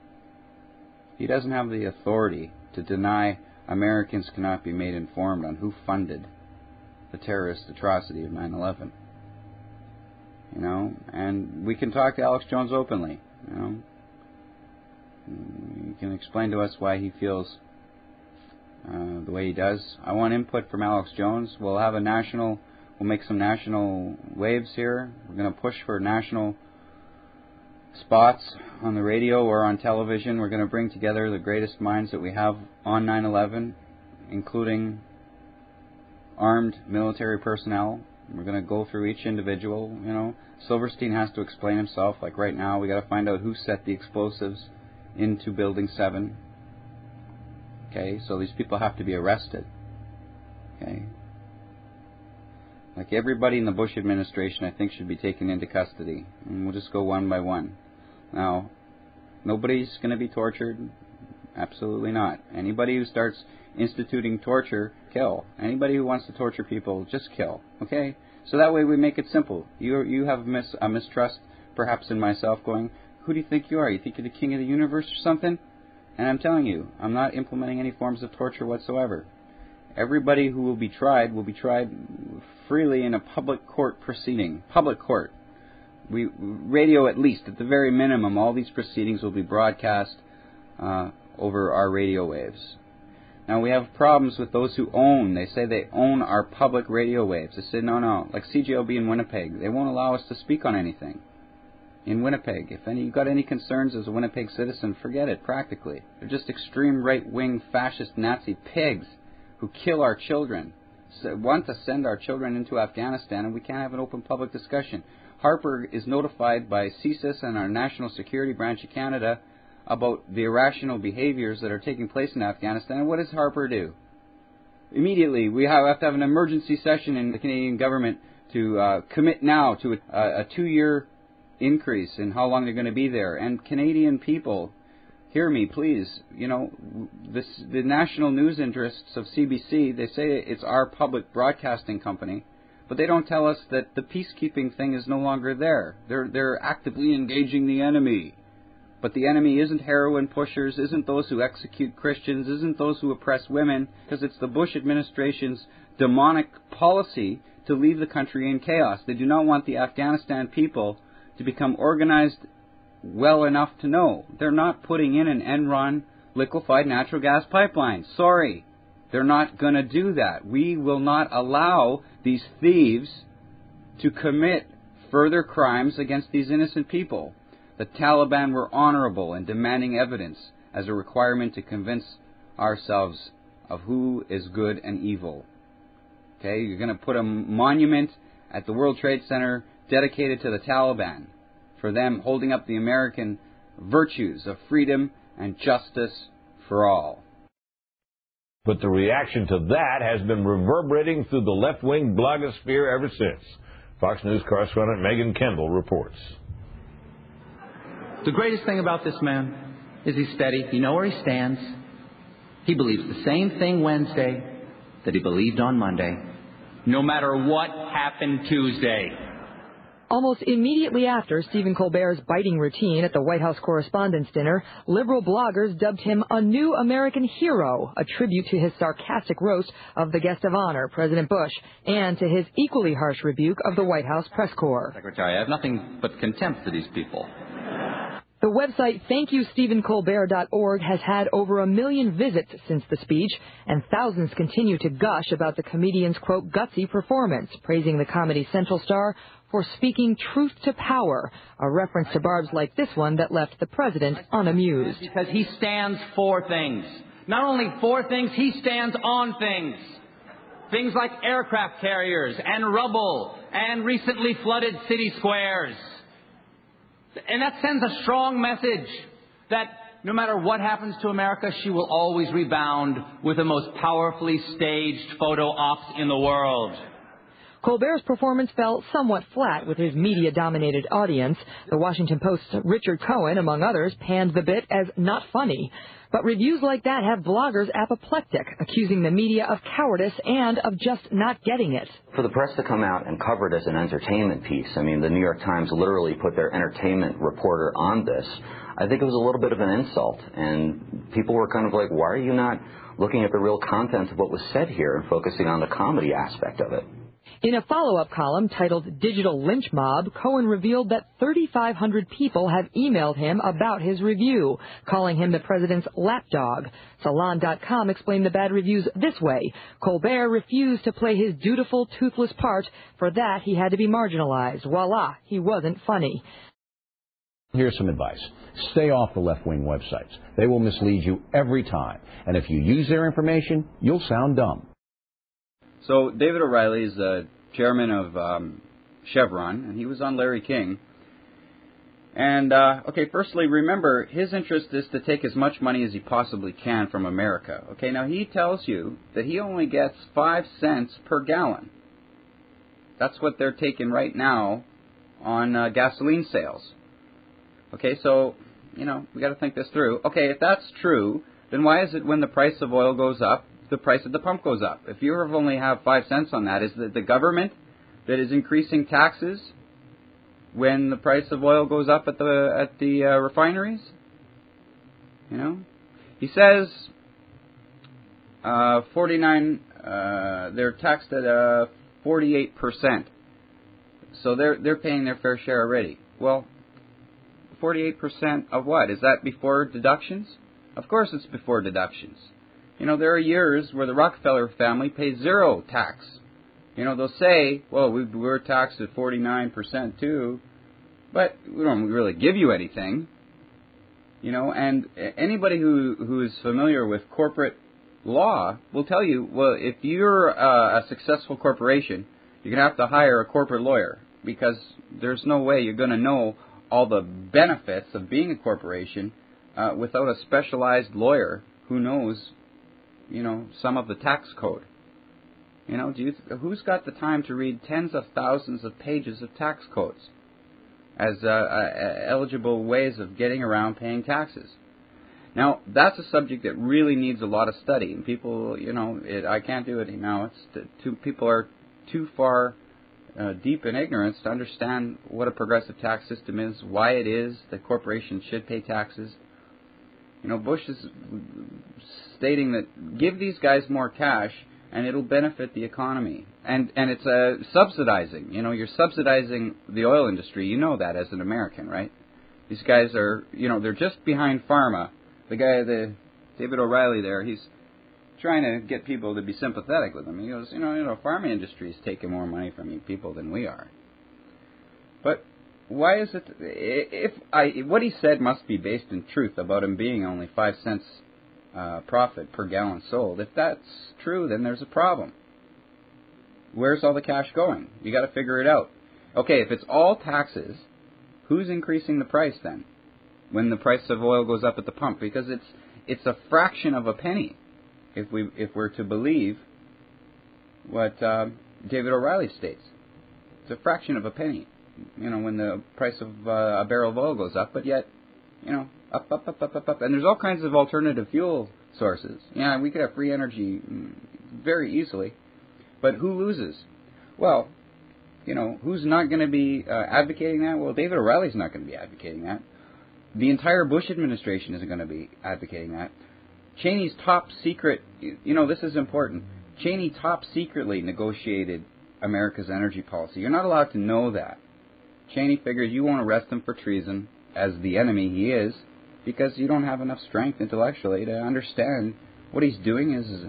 He doesn't have the authority to deny Americans cannot be made informed on who funded the terrorist atrocity of nine eleven. You know, and we can talk to Alex Jones openly, you know. He can explain to us why he feels uh, the way he does. I want input from Alex Jones. We'll have a national, we'll make some national waves here. We're going to push for national spots on the radio or on television. We're going to bring together the greatest minds that we have on nine eleven, including armed military personnel. We're going to go through each individual, you know. Silverstein has to explain himself. Like right now, we got to find out who set the explosives into Building seven. Okay, so these people have to be arrested. Okay. Like everybody in the Bush administration, I think, should be taken into custody. And we'll just go one by one. Now, Nobody's going to be tortured. Absolutely not. Anybody who starts instituting torture, kill. Anybody who wants to torture people, just kill. Okay? So that way we make it simple. You you have mis- a mistrust, perhaps in myself, going, who do you think you are? You think you're the king of the universe or something? And I'm telling you, I'm not implementing any forms of torture whatsoever. Everybody who will be tried will be tried freely in a public court proceeding. Public court. We radio, at least, at the very minimum, all these proceedings will be broadcast uh, over our radio waves. Now, we have problems with those who own. They say they own our public radio waves. They say, no, no. Like C J O B in Winnipeg, they won't allow us to speak on anything. In Winnipeg, if any, you've got any concerns as a Winnipeg citizen, forget it, practically. They're just extreme right-wing fascist Nazi pigs who kill our children, so want to send our children into Afghanistan, and we can't have an open public discussion. Harper is notified by C S I S and our National Security Branch of Canada about the irrational behaviors that are taking place in Afghanistan. And what does Harper do? Immediately, we have to have an emergency session in the Canadian government to uh, commit now to a, a two-year increase in how long they're going to be there. And Canadian people, hear me, please. You know, this, the national news interests of C B C, they say it's our public broadcasting company, but they don't tell us that the peacekeeping thing is no longer there. They're they're actively engaging the enemy. But the enemy isn't heroin pushers, isn't those who execute Christians, isn't those who oppress women, because it's the Bush administration's demonic policy to leave the country in chaos. They do not want the Afghanistan people to become organized well enough to know. They're not putting in an Enron liquefied natural gas pipeline. Sorry. They're not going to do that. We will not allow these thieves to commit further crimes against these innocent people. The Taliban were honorable in demanding evidence as a requirement to convince ourselves of who is good and evil. Okay, you're going to put a monument at the World Trade Center dedicated to the Taliban for them holding up the American virtues of freedom and justice for all. But the reaction to that has been reverberating through the left-wing blogosphere ever since. Fox News correspondent Megan Kendall reports. The greatest thing about this man is he's steady. You know where he stands. He believes the same thing Wednesday that he believed on Monday, no matter what happened Tuesday. Almost immediately after Stephen Colbert's biting routine at the White House Correspondents' Dinner, liberal bloggers dubbed him a new American hero, a tribute to his sarcastic roast of the guest of honor, President Bush, and to his equally harsh rebuke of the White House press corps. Secretary, I have nothing but contempt for these people. The website thank you stephen colbert dot org has had over a million visits since the speech, and thousands continue to gush about the comedian's, quote, gutsy performance, praising the Comedy Central star for speaking truth to power, a reference to barbs like this one that left the president unamused. Because he stands for things. Not only for things, he stands on things. Things like aircraft carriers and rubble and recently flooded city squares. And that sends a strong message that no matter what happens to America, she will always rebound with the most powerfully staged photo ops in the world. Colbert's performance fell somewhat flat with his media-dominated audience. The Washington Post's Richard Cohen, among others, panned the bit as not funny. But reviews like that have bloggers apoplectic, accusing the media of cowardice and of just not getting it. For the press to come out and cover it as an entertainment piece, I mean, the New York Times literally put their entertainment reporter on this. I think it was a little bit of an insult, and people were kind of like, why are you not looking at the real content of what was said here and focusing on the comedy aspect of it? In a follow-up column titled Digital Lynch Mob, Cohen revealed that thirty-five hundred people have emailed him about his review, calling him the president's lapdog. Salon dot com explained the bad reviews this way. Colbert refused to play his dutiful, toothless part. For that, he had to be marginalized. Voila, he wasn't funny. Here's some advice. Stay off the left-wing websites. They will mislead you every time. And if you use their information, you'll sound dumb. So David O'Reilly is the chairman of um, Chevron, and he was on Larry King. And, uh, okay, firstly, remember, his interest is to take as much money as he possibly can from America. Okay, now he tells you that he only gets five cents per gallon. That's what they're taking right now on uh, gasoline sales. Okay, so you know, we got to think this through. Okay, if that's true, then why is it when the price of oil goes up, the price at the pump goes up? If you only have five cents on that, is it the government that is increasing taxes when the price of oil goes up at the at the uh, refineries? You know, he says uh, forty-nine. Uh, they're taxed at uh, forty-eight percent, so they're they're paying their fair share already. Well, forty-eight percent of what? Is that before deductions? Of course, it's before deductions. You know, there are years where the Rockefeller family pays zero tax. You know, they'll say, well, we, we're taxed at forty-nine percent too, but we don't really give you anything. You know, and anybody who, who is familiar with corporate law will tell you, well, if you're uh, a successful corporation, you're going to have to hire a corporate lawyer because there's no way you're going to know all the benefits of being a corporation uh, without a specialized lawyer who knows, you know, some of the tax code. You know, do you th- who's got the time to read tens of thousands of pages of tax codes as uh, uh, eligible ways of getting around paying taxes? Now, that's a subject that really needs a lot of study, and people, you know, it, I can't do it now. It's t- too, people are too far uh, deep in ignorance to understand what a progressive tax system is, why it is that corporations should pay taxes. You know, Bush is stating that give these guys more cash and it'll benefit the economy. And and it's uh, subsidizing. You know, you're subsidizing the oil industry. You know that as an American, right? These guys are, you know, they're just behind pharma. The guy, the David O'Reilly there, he's trying to get people to be sympathetic with him. He goes, you know, you know, pharma industry is taking more money from you people than we are. But why is it? If I, what he said must be based in truth about him being only five cents uh, profit per gallon sold. If that's true, then there's a problem. Where's all the cash going? You got to figure it out. Okay, if it's all taxes, who's increasing the price then? When the price of oil goes up at the pump, because it's it's a fraction of a penny, if we if we're to believe what uh, David O'Reilly states. It's a fraction of a penny, you know, when the price of uh, a barrel of oil goes up, but yet, you know, up, up, up, up, up, up, and there's all kinds of alternative fuel sources. Yeah, we could have free energy very easily, but who loses? Well, you know, who's not going to be uh, advocating that? Well, David O'Reilly's not going to be advocating that. The entire Bush administration isn't going to be advocating that. Cheney's top secret, you know, this is important. Cheney top secretly negotiated America's energy policy. You're not allowed to know that. Cheney figures you won't arrest him for treason, as the enemy he is, because you don't have enough strength intellectually to understand what he's doing is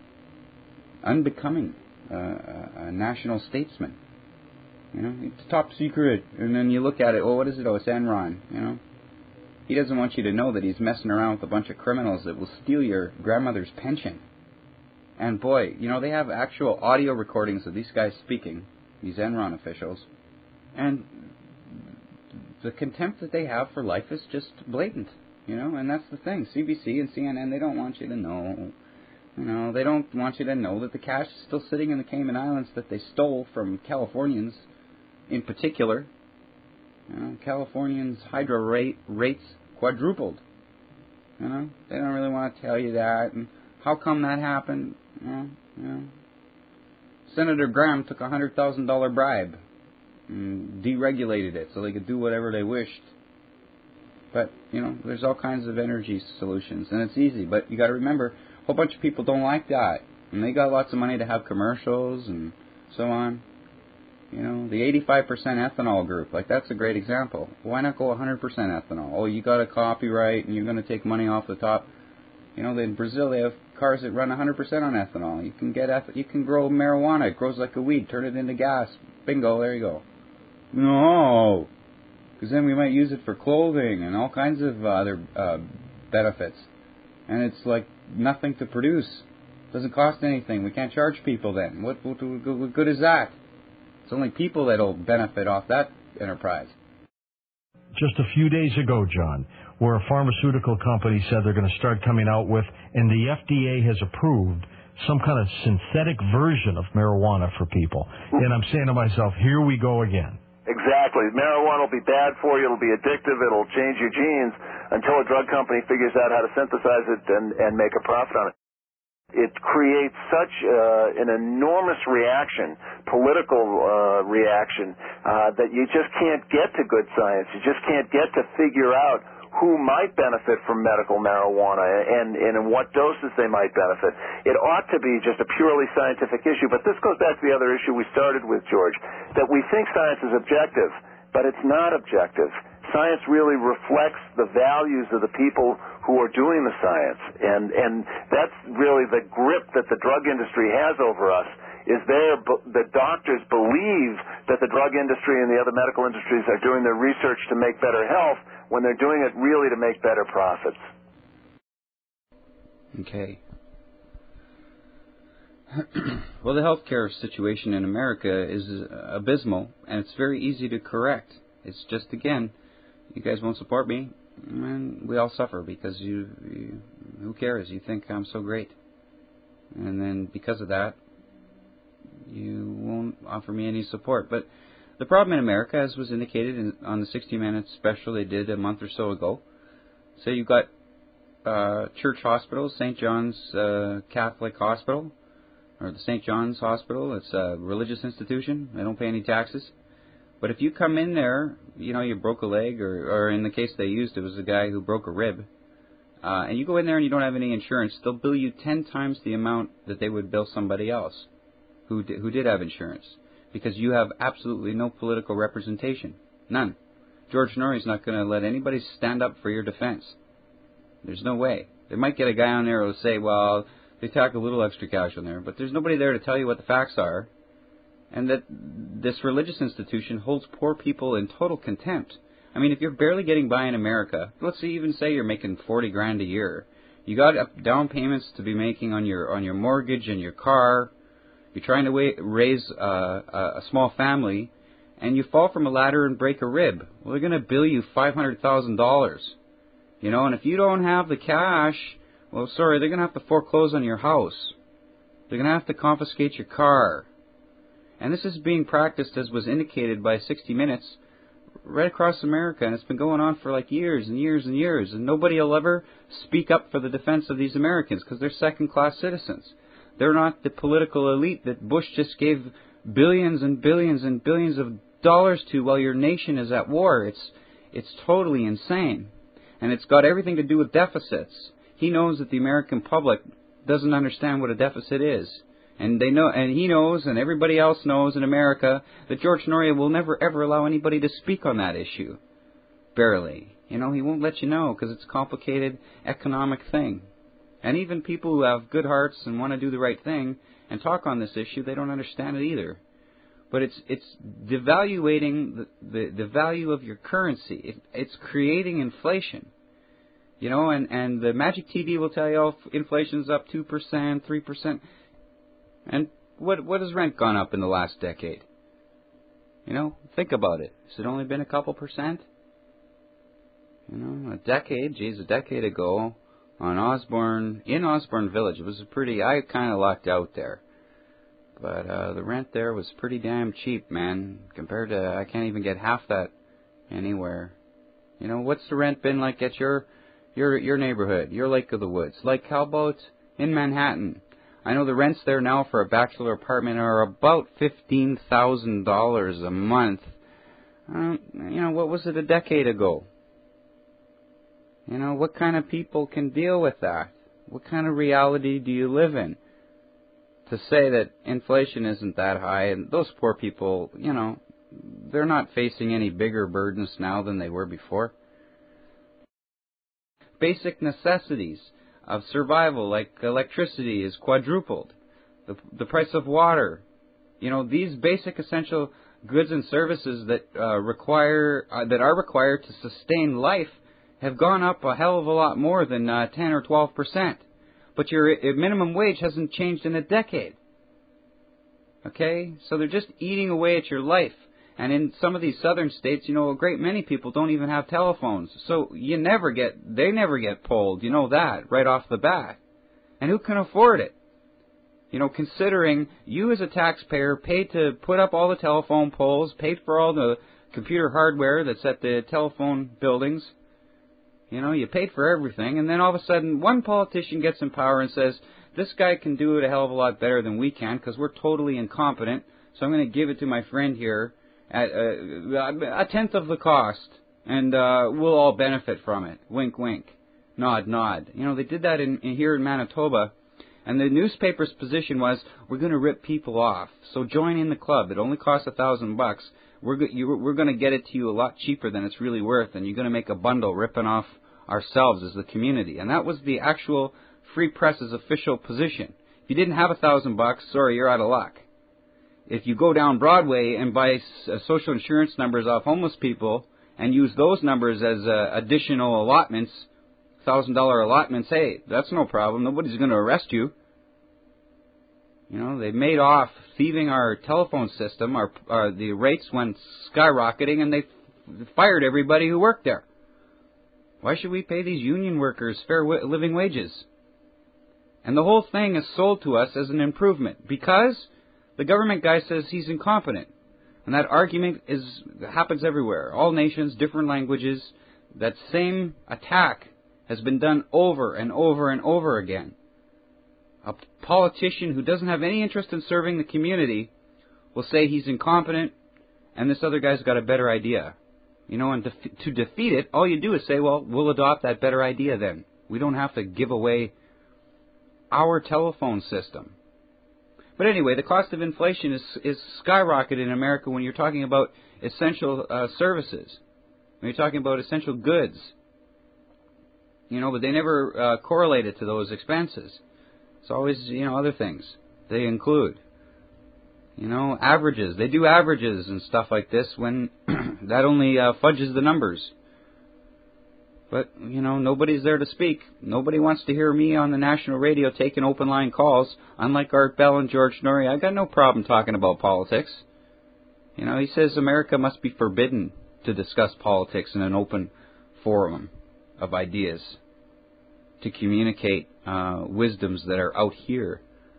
unbecoming uh, a national statesman. You know, it's top secret. And then you look at it, oh, what is it? Oh, it's Enron, you know. He doesn't want you to know that he's messing around with a bunch of criminals that will steal your grandmother's pension. And boy, you know, they have actual audio recordings of these guys speaking, these Enron officials. And the contempt that they have for life is just blatant, you know, and that's the thing. C B C and C N N, they don't want you to know. You know, they don't want you to know that the cash is still sitting in the Cayman Islands that they stole from Californians in particular. You know, Californians' hydro rate rates quadrupled. You know, they don't really want to tell you that. And how come that happened? You know, you know. Senator Graham took a hundred thousand dollar bribe and deregulated it so they could do whatever they wished. But you know, there's all kinds of energy solutions, and it's easy. But you got to remember, a whole bunch of people don't like that, and they got lots of money to have commercials and so on. You know, the eighty-five percent ethanol group, like that's a great example. Why not go one hundred percent ethanol? Oh, you got a copyright and you're going to take money off the top. You know, in Brazil they have cars that run one hundred percent on ethanol. You can get eth- you can grow marijuana. It grows like a weed. Turn it into gas. Bingo, there you go. No, because then we might use it for clothing and all kinds of other uh, benefits. And it's like nothing to produce. Doesn't cost anything. We can't charge people then. What, what, what, what good is that? It's only people that will benefit off that enterprise. Just a few days ago, John, where a pharmaceutical company said they're going to start coming out with, and the F D A has approved, some kind of synthetic version of marijuana for people. And I'm saying to myself, here we go again. Exactly. Marijuana will be bad for you. It'll be addictive. It'll change your genes. until a drug company figures out how to synthesize it and, and make a profit on it. It creates such uh, an enormous reaction, political uh, reaction, uh, that you just can't get to good science. You just can't get to figure out who might benefit from medical marijuana and, and in what doses they might benefit. It ought to be just a purely scientific issue. But this goes back to the other issue we started with, George, that we think science is objective, but it's not objective. Science really reflects the values of the people who are doing the science, and and that's really the grip that the drug industry has over us. Is there the doctors believe that the drug industry and the other medical industries are doing their research to make better health when they're doing it really to make better profits? Okay. Well, the healthcare situation in America is abysmal, and it's very easy to correct. It's just, again, you guys won't support me, and we all suffer because you, you, who cares? You think I'm so great. And then because of that, you won't offer me any support. But the problem in America, as was indicated in, on the sixty minutes special they did a month or so ago, say you've got uh, church hospitals, Saint John's uh, Catholic Hospital, or the Saint John's Hospital. It's a religious institution. They don't pay any taxes. But if you come in there, you know, you broke a leg, or, or in the case they used, it was a guy who broke a rib, uh, and you go in there and you don't have any insurance, they'll bill you ten times the amount that they would bill somebody else who di- who did have insurance, because you have absolutely no political representation. None. George Norrie's not going to let anybody stand up for your defense. There's no way. They might get a guy on there who will say, well, they tack a little extra cash on there, but there's nobody there to tell you what the facts are. And that this religious institution holds poor people in total contempt. I mean, if you're barely getting by in America, let's even say you're making forty grand a year, you got down payments to be making on your on your mortgage and your car. You're trying to wa- raise uh, a small family, and you fall from a ladder and break a rib. Well, they're going to bill you five hundred thousand dollars. You know, and if you don't have the cash, well, sorry, they're going to have to foreclose on your house. They're going to have to confiscate your car. And this is being practiced, as was indicated by sixty minutes, right across America. And it's been going on for like years and years and years. And nobody will ever speak up for the defense of these Americans because they're second-class citizens. They're not the political elite that Bush just gave billions and billions and billions of dollars to while your nation is at war. It's, it's totally insane. And it's got everything to do with deficits. He knows that the American public doesn't understand what a deficit is. And they know, and he knows, and everybody else knows in America, that George Norrie will never ever allow anybody to speak on that issue. Barely. You know, he won't let you know because it's a complicated economic thing. And even people who have good hearts and want to do the right thing and talk on this issue, they don't understand it either. But it's it's devaluating the, the, the value of your currency. It, it's creating inflation. You know, and, and the Magic T V will tell you, oh, inflation's up two percent, three percent. And what what has rent gone up in the last decade? You know, think about it. Has it only been a couple percent? You know, a decade, geez, a decade ago on Osborne, in Osborne Village, it was a pretty, I kind of lucked out there. But uh, the rent there was pretty damn cheap, man, compared to, I can't even get half that anywhere. You know, what's the rent been like at your your your neighborhood, your Lake of the Woods? Like, how about in Manhattan? I know the rents there now for a bachelor apartment are about fifteen thousand dollars a month. Um, you know, what was it a decade ago? You know, what kind of people can deal with that? What kind of reality do you live in? To say that inflation isn't that high, and those poor people, you know, they're not facing any bigger burdens now than they were before. Basic necessities of survival, like electricity, is quadrupled. The, the price of water. You know, these basic essential goods and services that uh, require uh, that are required to sustain life have gone up a hell of a lot more than uh, ten or twelve percent. But your uh, minimum wage hasn't changed in a decade. Okay? So they're just eating away at your life. And in some of these southern states, you know, a great many people don't even have telephones. So you never get, they never get polled. You know that right off the bat. And who can afford it? You know, considering you as a taxpayer paid to put up all the telephone poles, paid for all the computer hardware that's at the telephone buildings. You know, you paid for everything, and then all of a sudden one politician gets in power and says, this guy can do it a hell of a lot better than we can because we're totally incompetent, so I'm going to give it to my friend here at uh, a tenth of the cost, and uh, we'll all benefit from it. Wink, wink. Nod, nod. You know, they did that in, in here in Manitoba, and the newspaper's position was, we're going to rip people off, so join in the club. It only costs a thousand bucks. We're, go- you, we're going to get it to you a lot cheaper than it's really worth, and you're going to make a bundle ripping off ourselves as the community. And that was the actual Free Press's official position. If you didn't have a thousand bucks, sorry, you're out of luck. If you go down Broadway and buy uh, social insurance numbers off homeless people and use those numbers as uh, additional allotments, thousand dollar allotments, hey, that's no problem. Nobody's going to arrest you. You know, they made off thieving our telephone system. Our, our the rates went skyrocketing, and they f- fired everybody who worked there. Why should we pay these union workers fair w- living wages? And the whole thing is sold to us as an improvement because the government guy says he's incompetent. And that argument is happens everywhere. All nations, different languages. That same attack has been done over and over and over again. A politician who doesn't have any interest in serving the community will say he's incompetent and this other guy's got a better idea. You know, and def- to defeat it, all you do is say, well, we'll adopt that better idea then. We don't have to give away our telephone system. But anyway, the cost of inflation is, is skyrocketed in America when you're talking about essential uh, services. When you're talking about essential goods. You know, but they never uh, correlate it to those expenses. It's always, you know, other things they include. You know, averages. They do averages and stuff like this when that only uh, fudges the numbers. But, you know, nobody's there to speak. Nobody wants to hear me on the national radio taking open line calls. Unlike Art Bell and George Norrie, I got no problem talking about politics. You know, he says America must be forbidden to discuss politics in an open forum of ideas, to communicate uh, wisdoms that are out here.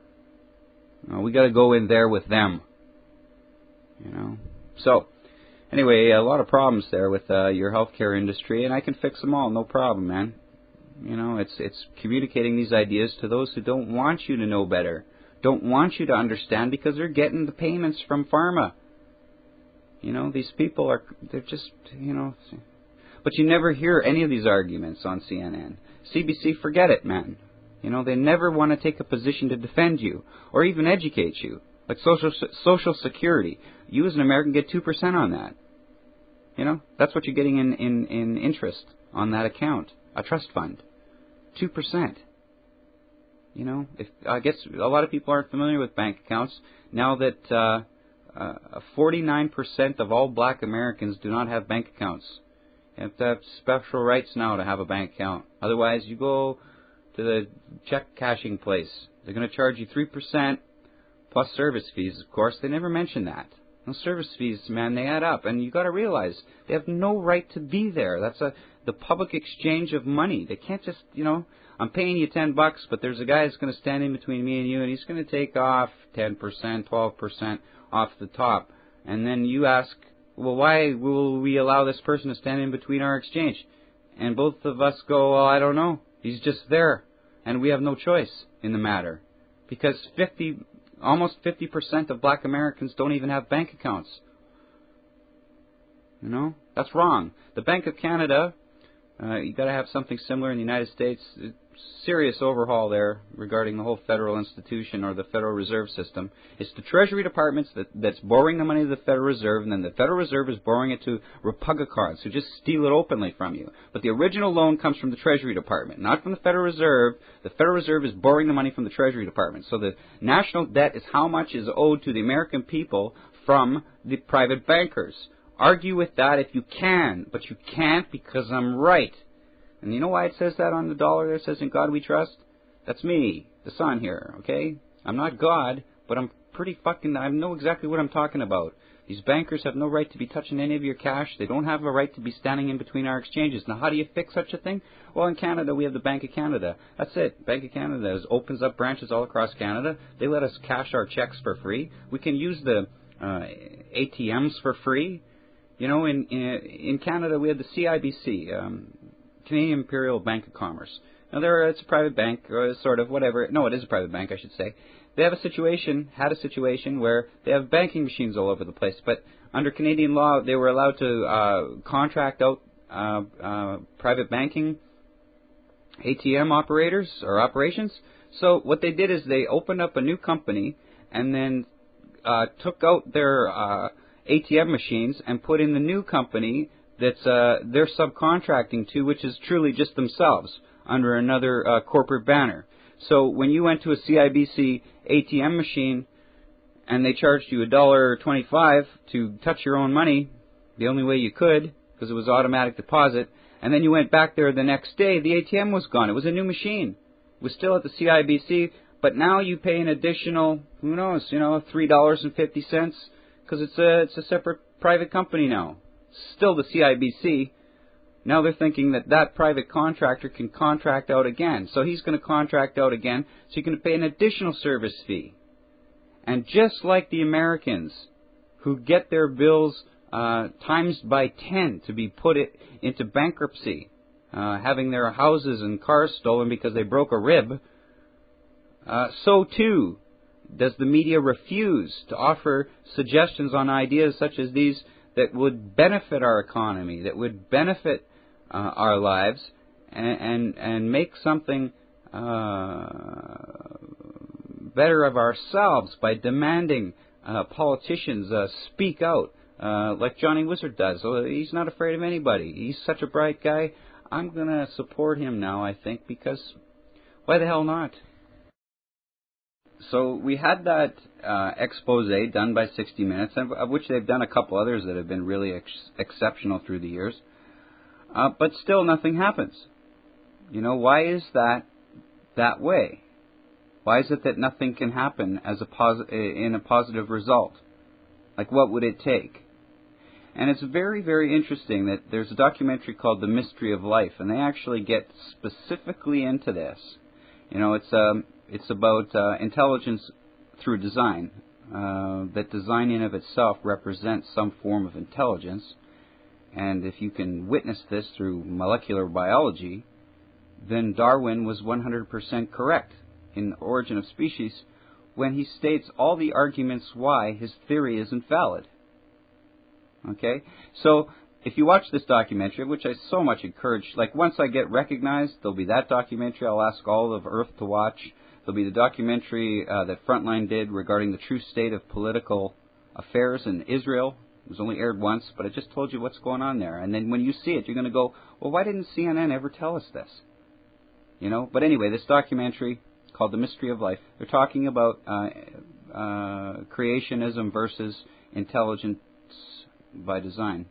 Uh, we got to go in there with them. You know, so. Anyway, a lot of problems there with uh, your healthcare industry, and I can fix them all, no problem, man. You know, it's it's communicating these ideas to those who don't want you to know better, don't want you to understand because they're getting the payments from pharma. You know, these people are, they're just, you know, but you never hear any of these arguments on C N N. C B C, forget it, man. You know, they never want to take a position to defend you or even educate you. Like Social Social Security, you as an American get two percent on that. You know, that's what you're getting in, in, in interest on that account, a trust fund, two percent. You know, if I guess a lot of people aren't familiar with bank accounts. Now that uh, uh, forty-nine percent of all black Americans do not have bank accounts. You have to have special rights now to have a bank account. Otherwise, you go to the check cashing place. They're going to charge you three percent plus service fees, of course. They never mention that. Those service fees, man, they add up. And you've got to realize they have no right to be there. That's a the public exchange of money. They can't just, you know, I'm paying you ten bucks, but there's a guy that's going to stand in between me and you, and he's going to take off ten percent, twelve percent off the top. And then you ask, well, why will we allow this person to stand in between our exchange? And both of us go, well, I don't know. He's just there. And we have no choice in the matter. Because fifty... Almost fifty percent of black Americans don't even have bank accounts. You know, that's wrong. The Bank of Canada, uh, you got to have something similar in the United States. Serious overhaul there regarding the whole federal institution or the Federal Reserve System. It's the Treasury Department that, that's borrowing the money to the Federal Reserve, and then the Federal Reserve is borrowing it to Republicans who just steal it openly from you. But the original loan comes from the Treasury Department, not from the Federal Reserve. The Federal Reserve is borrowing the money from the Treasury Department. So the national debt is how much is owed to the American people from the private bankers. Argue with that if you can, but you can't because I'm right. And you know why it says that on the dollar there? It says, in God we trust? That's me, the son here, okay? I'm not God, but I'm pretty fucking, I know exactly what I'm talking about. These bankers have no right to be touching any of your cash. They don't have a right to be standing in between our exchanges. Now, how do you fix such a thing? Well, in Canada, we have the Bank of Canada. That's it. Bank of Canada is, opens up branches all across Canada. They let us cash our checks for free. We can use the uh, A T Ms for free. You know, in, in in Canada, we have the C I B C, um, Canadian Imperial Bank of Commerce. Now, there it's a private bank, or sort of, whatever. No, it is a private bank, I should say. They have a situation, had a situation where they have banking machines all over the place. But under Canadian law, they were allowed to uh, contract out uh, uh, private banking A T M operators or operations. So what they did is they opened up a new company and then uh, took out their uh, A T M machines and put in the new company that's uh, they're subcontracting to, which is truly just themselves, under another uh, corporate banner. So when you went to a C I B C A T M machine and they charged you a dollar twenty-five to touch your own money, the only way you could, because it was automatic deposit, and then you went back there the next day, the A T M was gone. It was a new machine. It was still at the C I B C, but now you pay an additional, who knows, you know, three dollars and fifty cents, because it's a, it's a separate private company now. Still the C I B C. Now they're thinking that that private contractor can contract out again. So he's going to contract out again, so you're going to pay an additional service fee. And just like the Americans, who get their bills uh, times by ten to be put it into bankruptcy, uh, having their houses and cars stolen because they broke a rib, uh, so too does the media refuse to offer suggestions on ideas such as these that would benefit our economy, that would benefit uh, our lives, and, and and make something uh, better of ourselves by demanding uh, politicians uh, speak out, uh, like Johnny Wizard does. So he's not afraid of anybody. He's such a bright guy. I'm going to support him now, I think, because why the hell not? So we had that uh, expose done by sixty minutes, of which they've done a couple others that have been really ex- exceptional through the years. Uh, but still nothing happens. You know, why is that that way? Why is it that nothing can happen as a posi- in a positive result? Like, what would it take? And it's very, very interesting that there's a documentary called The Mystery of Life, and they actually get specifically into this. You know, it's um, it's about uh, intelligence through design, uh, that design in of itself represents some form of intelligence. And if you can witness this through molecular biology, then Darwin was one hundred percent correct in Origin of Species when he states all the arguments why his theory isn't valid. Okay? So, if you watch this documentary, which I so much encourage, like once I get recognized, there'll be that documentary I'll ask all of Earth to watch. There'll be the documentary uh, that Frontline did regarding the true state of political affairs in Israel. It was only aired once, but I just told you what's going on there. And then when you see it, you're going to go, well, why didn't C N N ever tell us this? You know? But anyway, this documentary called The Mystery of Life, they're talking about uh, uh, creationism versus intelligence by design.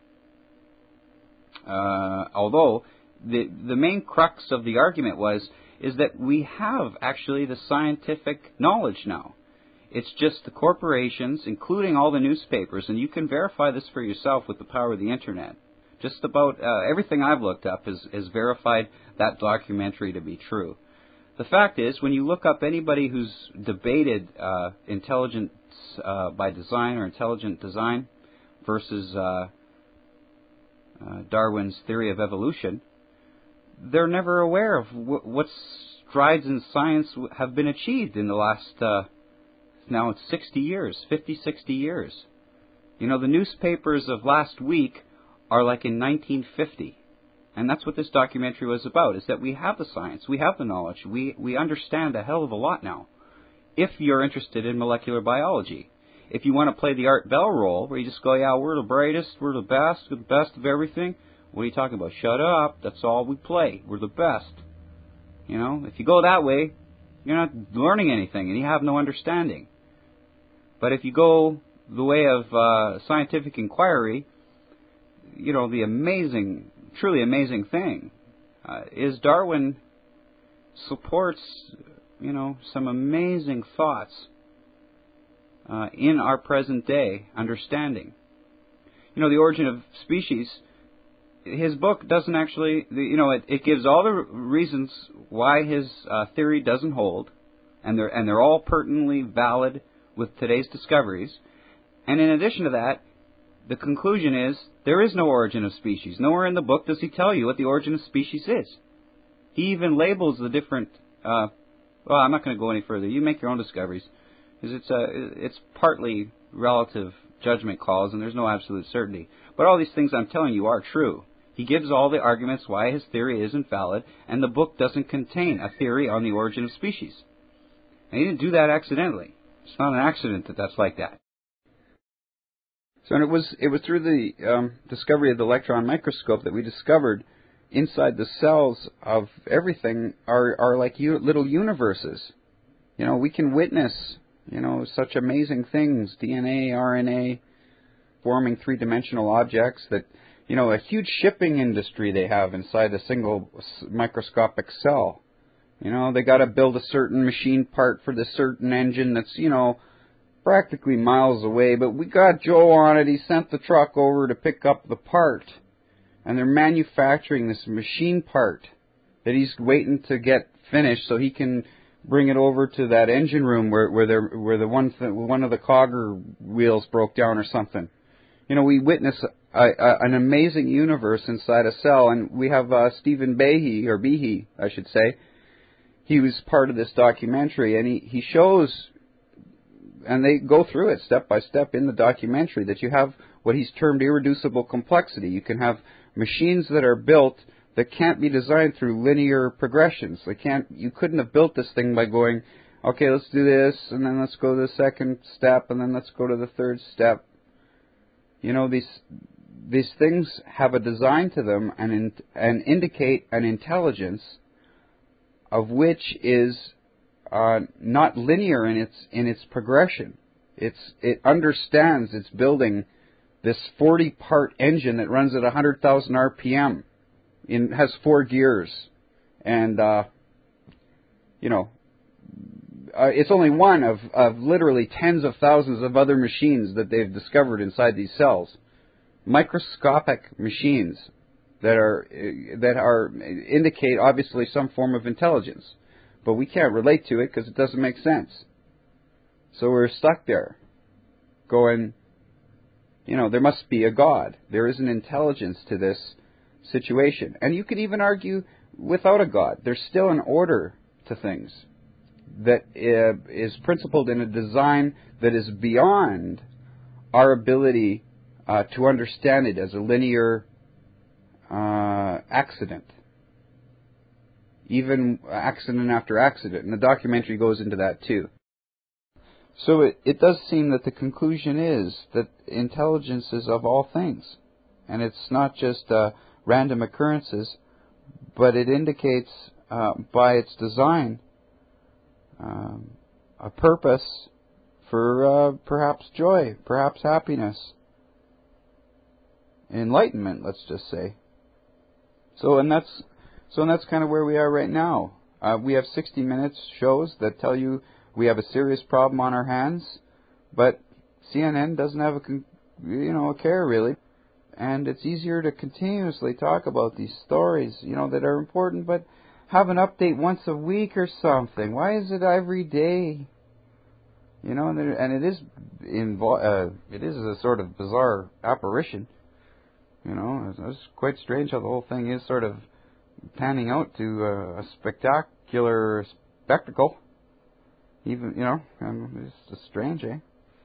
Uh, although the the main crux of the argument was is that we have actually the scientific knowledge now. It's just the corporations, including all the newspapers, and you can verify this for yourself with the power of the internet. Just about uh, everything I've looked up has, has verified that documentary to be true. The fact is, when you look up anybody who's debated uh, intelligence uh, by design or intelligent design versus uh, uh, Darwin's theory of evolution, they're never aware of w- what strides in science have been achieved in the last, uh, now it's sixty years, fifty, sixty years. You know, the newspapers of last week are like in nineteen fifty. And that's what this documentary was about, is that we have the science, we have the knowledge, we, we understand a hell of a lot now, if you're interested in molecular biology. If you want to play the Art Bell role, where you just go, yeah, we're the brightest, we're the best, we're the best of everything, what are you talking about? Shut up, that's all we play, we're the best. You know, if you go that way, you're not learning anything, and you have no understanding. But if you go the way of uh, scientific inquiry, you know, the amazing, truly amazing thing uh, is Darwin supports, you know, some amazing thoughts uh, in our present day understanding. You know, The Origin of Species, his book doesn't actually, you know, it, it gives all the reasons why his uh, theory doesn't hold, and they're and they're all pertinently valid with today's discoveries. And in addition to that, the conclusion is there is no origin of species. Nowhere in the book does he tell you what the origin of species is. He even labels the different... Uh, well, I'm not going to go any further. You make your own discoveries. Because it's, uh, it's partly relative judgment calls, and there's no absolute certainty. But all these things I'm telling you are true. He gives all the arguments why his theory isn't valid, and the book doesn't contain a theory on the origin of species. And he didn't do that accidentally. It's not an accident that that's like that. So and it was it was through the um, discovery of the electron microscope that we discovered inside the cells of everything are are like u- little universes. You know, we can witness, you know, such amazing things, D N A, R N A, forming three-dimensional objects that, you know, a huge shipping industry they have inside a single microscopic cell. You know, they got to build a certain machine part for the certain engine that's, you know, practically miles away. But we got Joe on it. He sent the truck over to pick up the part. And they're manufacturing this machine part that he's waiting to get finished so he can bring it over to that engine room where where, there, where the one th- one of the cogger wheels broke down or something. You know, we witness a, a, an amazing universe inside a cell, and we have uh, Stephen Behe, or Behe, I should say. He was part of this documentary, and he, he shows, and they go through it step by step in the documentary, that you have what he's termed irreducible complexity. You can have machines that are built that can't be designed through linear progressions. They can't. You couldn't have built this thing by going, okay, let's do this, and then let's go to the second step, and then let's go to the third step. You know, these these things have a design to them and in, and indicate an intelligence of which is uh, not linear in its in its progression. It's it understands it's building this forty-part engine that runs at one hundred thousand R P M. In has four gears, and uh, you know, uh, it's only one of, of literally tens of thousands of other machines that they've discovered inside these cells. Microscopic machines that are that are indicate obviously some form of intelligence, but we can't relate to it because it doesn't make sense. So we're stuck there, going, you know, there must be a God. There is an intelligence to this situation. And you could even argue without a God. There's still an order to things that uh, is principled in a design that is beyond our ability uh, to understand it as a linear uh, accident. Even accident after accident. And the documentary goes into that too. So it, it does seem that the conclusion is that intelligence is of all things. And it's not just uh, random occurrences, but it indicates uh, by its design um, a purpose for uh, perhaps joy, perhaps happiness, enlightenment, let's just say. So and that's so and that's kind of where we are right now. Uh, we have sixty minutes shows that tell you we have a serious problem on our hands, but C N N doesn't have a you know a care really. And it's easier to continuously talk about these stories, you know, that are important, but have an update once a week or something. Why is it every day? You know, and, there, and it is invo- uh, it is a sort of bizarre apparition. You know, it's, it's quite strange how the whole thing is sort of panning out to uh, a spectacular spectacle. Even, you know, and it's just strange, eh?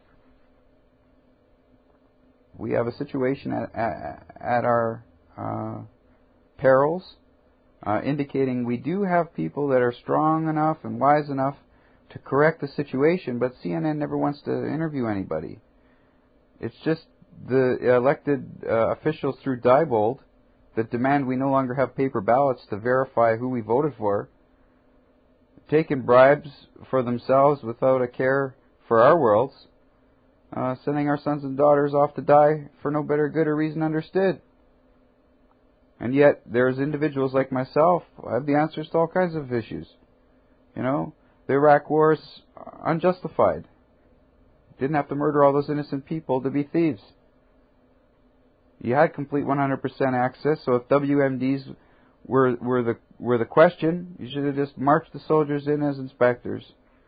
We have a situation at, at, at our uh, perils, uh, indicating we do have people that are strong enough and wise enough to correct the situation, but C N N never wants to interview anybody. It's just the elected uh, officials through Diebold that demand we no longer have paper ballots to verify who we voted for, taking bribes for themselves without a care for our worlds. Uh, sending our sons and daughters off to die for no better good or reason understood. And yet, there's individuals like myself, I have the answers to all kinds of issues. You know, the Iraq war is unjustified. Didn't have to murder all those innocent people to be thieves. You had complete one hundred percent access, so if W M Ds were, were, the, were the question, you should have just marched the soldiers in as inspectors.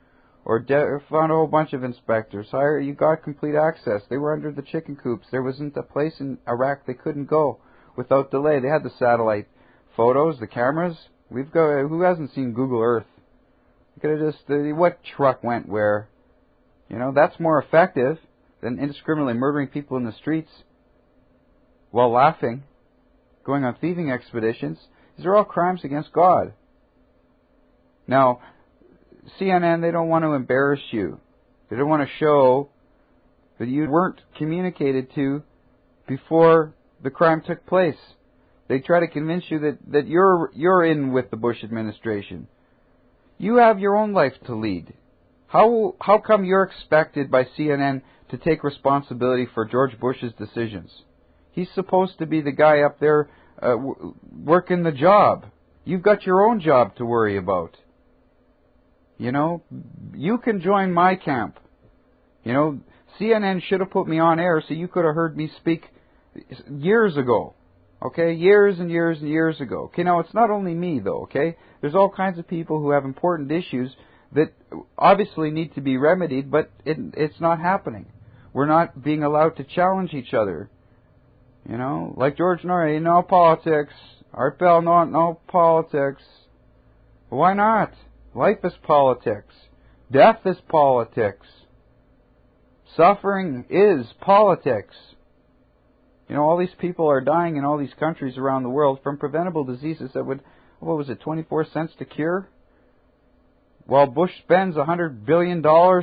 or de- found a whole bunch of inspectors. Hire, you got complete access. They were under the chicken coops. There wasn't a place in Iraq they couldn't go without delay. They had the satellite photos, the cameras. We've got. Who hasn't seen Google Earth? You could have just uh, what truck went where. You know, that's more effective than indiscriminately murdering people in the streets while laughing, going on thieving expeditions. These are all crimes against God. Now, C N N, they don't want to embarrass you. They don't want to show that you weren't communicated to before the crime took place. They try to convince you that, that you're you're in with the Bush administration. You have your own life to lead. How how come you're expected by C N N to take responsibility for George Bush's decisions? He's supposed to be the guy up there uh, w- working the job. You've got your own job to worry about. You know, you can join my camp. You know, C N N should have put me on air so you could have heard me speak years ago. Okay, years and years and years ago. Okay, now it's not only me though, okay? There's all kinds of people who have important issues that obviously need to be remedied, but it, it's not happening. We're not being allowed to challenge each other. You know, like George Norrie, no politics. Art Bell, no, no politics. Why not? Life is politics. Death is politics. Suffering is politics. You know, all these people are dying in all these countries around the world from preventable diseases that would, what was it, twenty-four cents to cure? While Bush spends one hundred billion dollars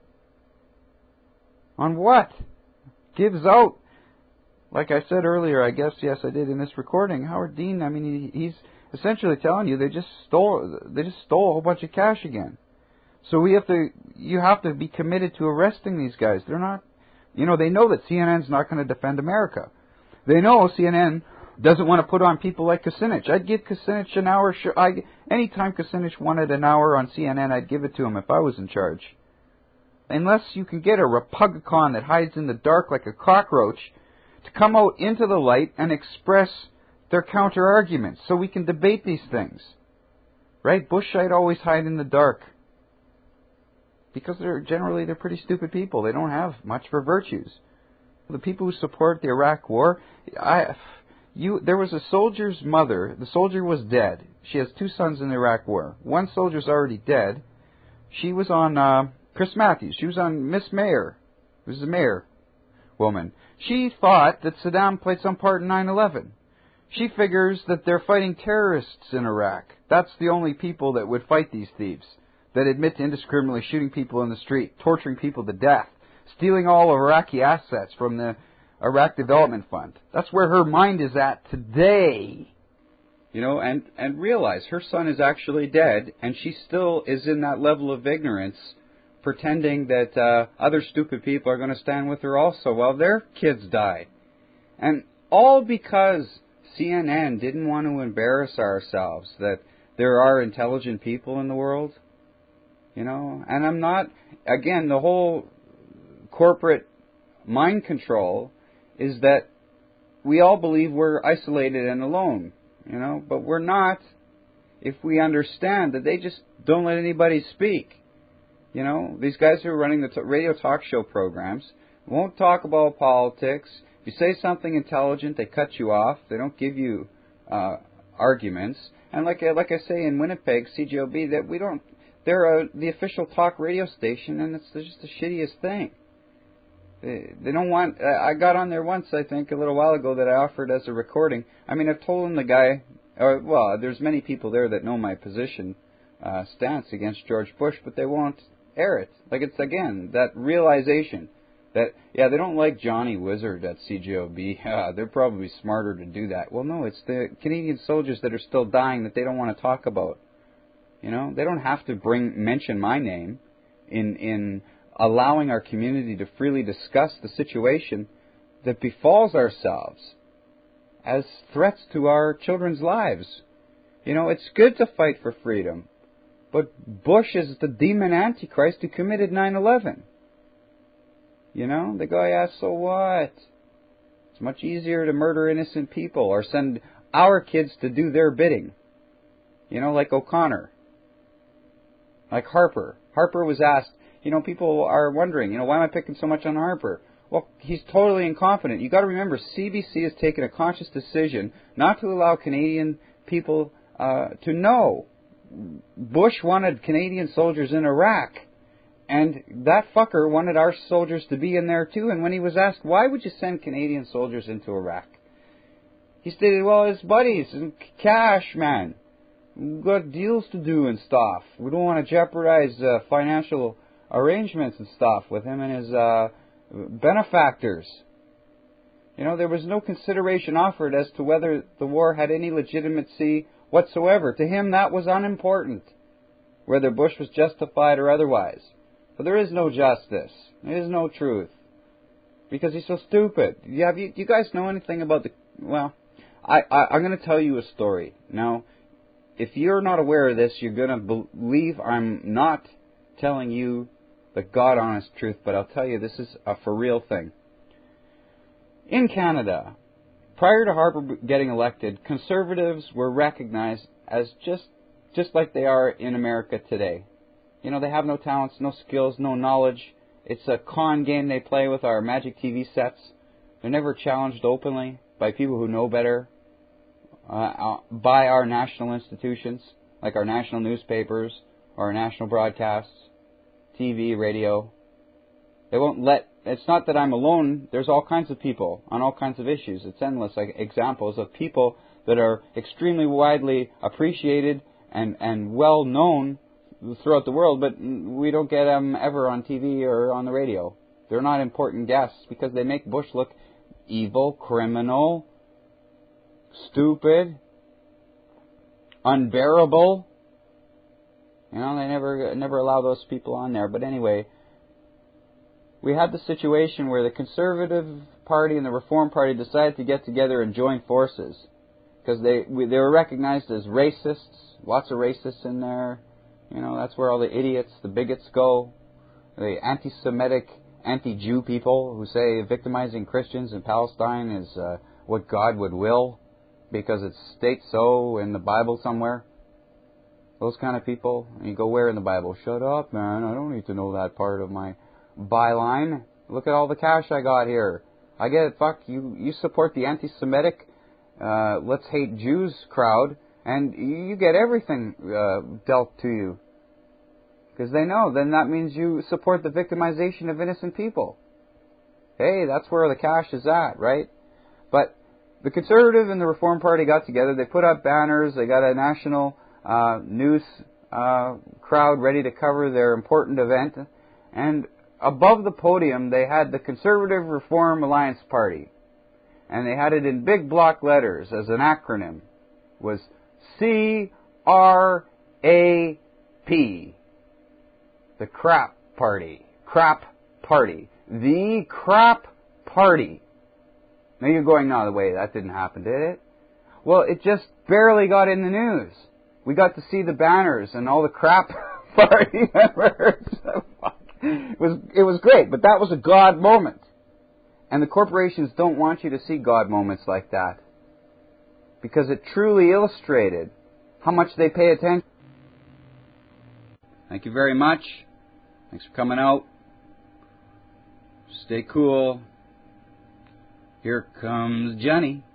on what? Gives out. Like I said earlier, I guess, yes, I did in this recording, Howard Dean, I mean, he, he's essentially telling you they just stole they just stole a whole bunch of cash again. So we have to, you have to be committed to arresting these guys. They're not, you know, they know that C N N's not going to defend America. They know C N N doesn't want to put on people like Kucinich. I'd give Kucinich an hour. Sh- I, anytime Kucinich wanted an hour on C N N, I'd give it to him if I was in charge. Unless you can get a Republican that hides in the dark like a cockroach to come out into the light and express their counter-arguments so we can debate these things. Right? Bushite always hide in the dark. Because they're generally they're pretty stupid people. They don't have much for virtues. The people who support the Iraq War, I, you, there was a soldier's mother. The soldier was dead. She has two sons in the Iraq War. One soldier's already dead. She was on uh, Chris Matthews. She was on Miss Mayor. This is a mayor woman. She thought that Saddam played some part in nine eleven. She figures that they're fighting terrorists in Iraq. That's the only people that would fight these thieves, that admit to indiscriminately shooting people in the street, torturing people to death, stealing all of Iraqi assets from the Iraq Development Fund. That's where her mind is at today. You know, and, and realize her son is actually dead, and she still is in that level of ignorance, pretending that uh, other stupid people are going to stand with her also while their kids die. And all because C N N didn't want to embarrass ourselves that there are intelligent people in the world. You know, and I'm not, again, the whole corporate mind control is that we all believe we're isolated and alone, you know, but we're not if we understand that they just don't let anybody speak. You know, these guys who are running the t- radio talk show programs won't talk about politics. If you say something intelligent, they cut you off. They don't give you uh, arguments. And like like I say in Winnipeg, C J O B, that we don't. They're a, the official talk radio station, and it's just the shittiest thing. They, they don't want... Uh, I got on there once, I think, a little while ago that I offered as a recording. I mean, I've told the guy... Or, well, there's many people there that know my position uh, stance against George Bush, but they won't air it. Like, it's, again, that realization that, yeah, they don't like Johnny Wizard at C J O B. Uh, they're probably smarter to do that. Well, no, it's the Canadian soldiers that are still dying that they don't want to talk about. You know, they don't have to bring mention my name in in allowing our community to freely discuss the situation that befalls ourselves as threats to our children's lives. You know, it's good to fight for freedom, but Bush is the demon antichrist who committed nine eleven. You know, they go, yeah, so what? It's much easier to murder innocent people or send our kids to do their bidding. You know, like O'Connor. Like Harper. Harper was asked, you know, people are wondering, you know, why am I picking so much on Harper? Well, he's totally incompetent. You've got to remember, C B C has taken a conscious decision not to allow Canadian people uh, to know. Bush wanted Canadian soldiers in Iraq, and that fucker wanted our soldiers to be in there too. And when he was asked, why would you send Canadian soldiers into Iraq? He stated, well, his buddies and cash, man. We've got deals to do and stuff. We don't want to jeopardize uh, financial arrangements and stuff with him and his uh, benefactors. You know, there was no consideration offered as to whether the war had any legitimacy whatsoever. To him, that was unimportant, whether Bush was justified or otherwise. But there is no justice. There is no truth. Because he's so stupid. You, have, you, you guys know anything about the... Well, I, I, I'm going to tell you a story. Now, if you're not aware of this, you're going to believe I'm not telling you the God-honest truth, but I'll tell you this is a for real thing. In Canada, prior to Harper getting elected, conservatives were recognized as just just like they are in America today. You know, they have no talents, no skills, no knowledge. It's a con game they play with our Magic T V sets. They're never challenged openly by people who know better, uh, by our national institutions, like our national newspapers or our national broadcasts, T V, radio. They won't let... It's not that I'm alone. There's all kinds of people on all kinds of issues. It's endless like examples of people that are extremely widely appreciated and, and well known throughout the world, but we don't get them ever on T V or on the radio. They're not important guests because they make Bush look evil, criminal, stupid, unbearable. You know, they never never allow those people on there. But anyway, we had the situation where the Conservative Party and the Reform Party decided to get together and join forces because they we, they were recognized as racists. Lots of racists in there. You know, that's where all the idiots, the bigots go. The anti-Semitic, anti-Jew people who say victimizing Christians in Palestine is uh, what God would will because it states so in the Bible somewhere. Those kind of people. And you go, where in the Bible? Shut up, man. I don't need to know that part of my byline. Look at all the cash I got here. I get it. Fuck, you, you support the anti-Semitic, uh, let's hate Jews crowd, and you get everything uh, dealt to you. Because they know, then that means you support the victimization of innocent people. Hey, that's where the cash is at, right? But the Conservative and the Reform Party got together. They put up banners. They got a national uh, news uh, crowd ready to cover their important event. And above the podium, they had the Conservative Reform Alliance Party. And they had it in big block letters as an acronym. It was C R A P. The Crap Party. Crap Party. The Crap Party. Now you're going, no, the way that didn't happen, did it? Well, it just barely got in the news. We got to see the banners and all the crap party members. It was, it was great, but that was a God moment. And the corporations don't want you to see God moments like that. Because it truly illustrated how much they pay attention. Thank you very much. Thanks for coming out. Stay cool. Here comes Johnny.